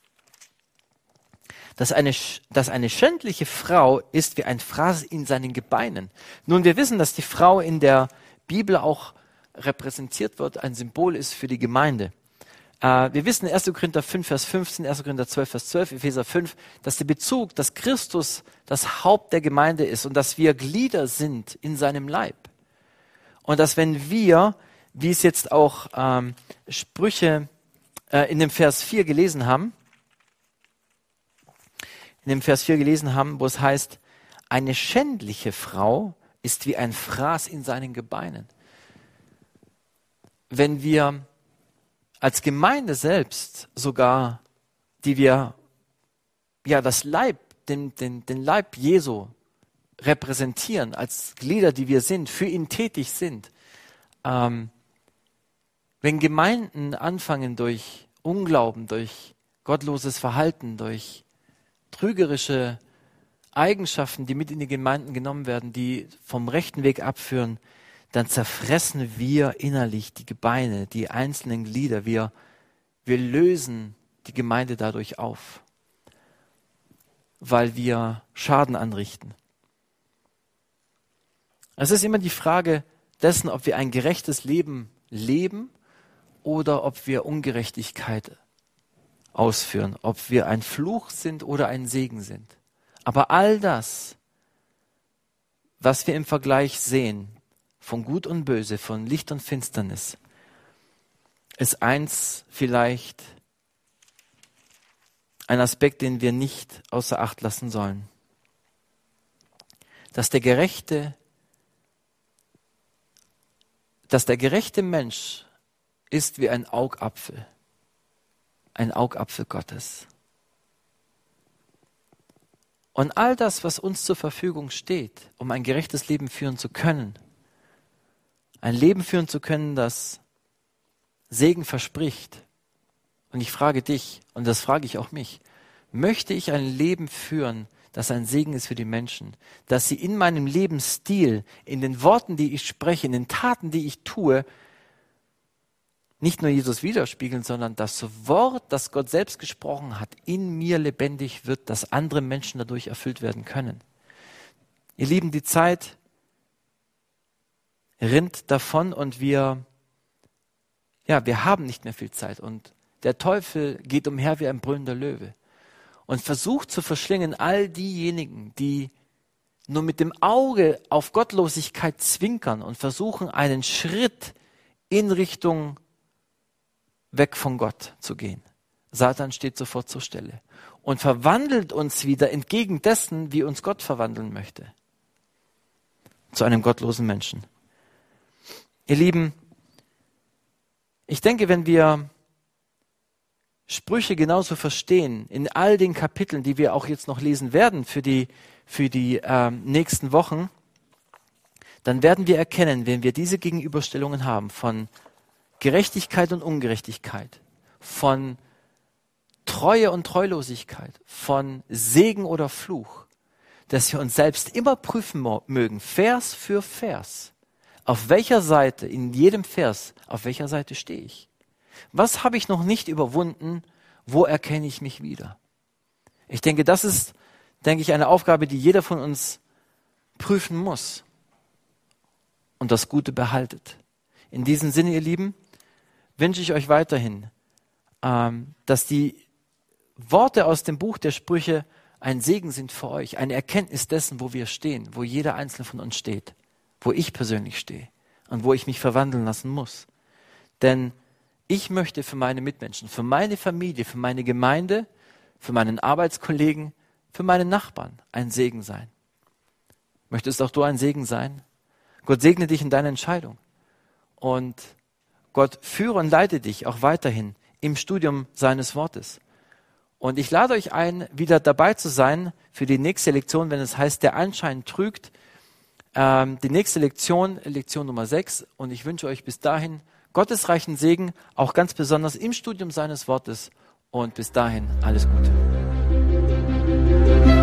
S1: dass eine, dass eine schändliche Frau ist wie ein Fraß in seinen Gebeinen. Nun, wir wissen, dass die Frau in der Bibel auch repräsentiert wird, ein Symbol ist für die Gemeinde. Äh, wir wissen in erster Korinther fünf, Vers fünfzehn, erster Korinther zwölf, Vers zwölf, Epheser fünf, dass der Bezug, dass Christus das Haupt der Gemeinde ist und dass wir Glieder sind in seinem Leib. Und dass wenn wir, wie es jetzt auch ähm, Sprüche äh, in dem Vers vier gelesen haben, in dem Vers vier gelesen haben, wo es heißt, eine schändliche Frau ist wie ein Fraß in seinen Gebeinen. Wenn wir als Gemeinde selbst sogar, die wir ja das Leib, den, den, den Leib Jesu repräsentieren, als Glieder, die wir sind, für ihn tätig sind, ähm, wenn Gemeinden anfangen durch Unglauben, durch gottloses Verhalten, durch trügerische Eigenschaften, die mit in die Gemeinden genommen werden, die vom rechten Weg abführen, dann zerfressen wir innerlich die Gebeine, die einzelnen Glieder. Wir, wir lösen die Gemeinde dadurch auf, weil wir Schaden anrichten. Es ist immer die Frage dessen, ob wir ein gerechtes Leben leben oder ob wir Ungerechtigkeit ausführen, ob wir ein Fluch sind oder ein Segen sind. Aber all das, was wir im Vergleich sehen, von Gut und Böse, von Licht und Finsternis, ist eins vielleicht ein Aspekt, den wir nicht außer Acht lassen sollen. dass der gerechte, dass der gerechte Mensch ist wie ein Augapfel, ein Augapfel Gottes. Und all das, was uns zur Verfügung steht, um ein gerechtes Leben führen zu können, ein Leben führen zu können, das Segen verspricht. Und ich frage dich, und das frage ich auch mich, möchte ich ein Leben führen, das ein Segen ist für die Menschen, dass sie in meinem Lebensstil, in den Worten, die ich spreche, in den Taten, die ich tue, nicht nur Jesus widerspiegeln, sondern das Wort, das Gott selbst gesprochen hat, in mir lebendig wird, dass andere Menschen dadurch erfüllt werden können. Ihr Lieben, die Zeit rinnt davon und wir, ja, wir haben nicht mehr viel Zeit. Und der Teufel geht umher wie ein brüllender Löwe und versucht zu verschlingen all diejenigen, die nur mit dem Auge auf Gottlosigkeit zwinkern und versuchen, einen Schritt in Richtung weg von Gott zu gehen. Satan steht sofort zur Stelle und verwandelt uns wieder entgegen dessen, wie uns Gott verwandeln möchte, zu einem gottlosen Menschen. Ihr Lieben, ich denke, wenn wir Sprüche genauso verstehen, in all den Kapiteln, die wir auch jetzt noch lesen werden für die, für die ähm, nächsten Wochen, dann werden wir erkennen, wenn wir diese Gegenüberstellungen haben von Gerechtigkeit und Ungerechtigkeit, von Treue und Treulosigkeit, von Segen oder Fluch, dass wir uns selbst immer prüfen mögen, Vers für Vers, auf welcher Seite, in jedem Vers, auf welcher Seite stehe ich? Was habe ich noch nicht überwunden? Wo erkenne ich mich wieder? Ich denke, das ist, denke ich, eine Aufgabe, die jeder von uns prüfen muss und das Gute behaltet. In diesem Sinne, ihr Lieben, wünsche ich euch weiterhin, ähm, dass die Worte aus dem Buch der Sprüche ein Segen sind für euch, eine Erkenntnis dessen, wo wir stehen, wo jeder Einzelne von uns steht, wo ich persönlich stehe und wo ich mich verwandeln lassen muss. Denn ich möchte für meine Mitmenschen, für meine Familie, für meine Gemeinde, für meinen Arbeitskollegen, für meine Nachbarn ein Segen sein. Möchtest auch du ein Segen sein? Gott segne dich in deiner Entscheidung. Und Gott führe und leite dich auch weiterhin im Studium seines Wortes. Und ich lade euch ein, wieder dabei zu sein für die nächste Lektion, wenn es heißt, der Anschein trügt. Ähm, die nächste Lektion, Lektion Nummer sechs. Und ich wünsche euch bis dahin gottesreichen Segen, auch ganz besonders im Studium seines Wortes. Und bis dahin alles Gute.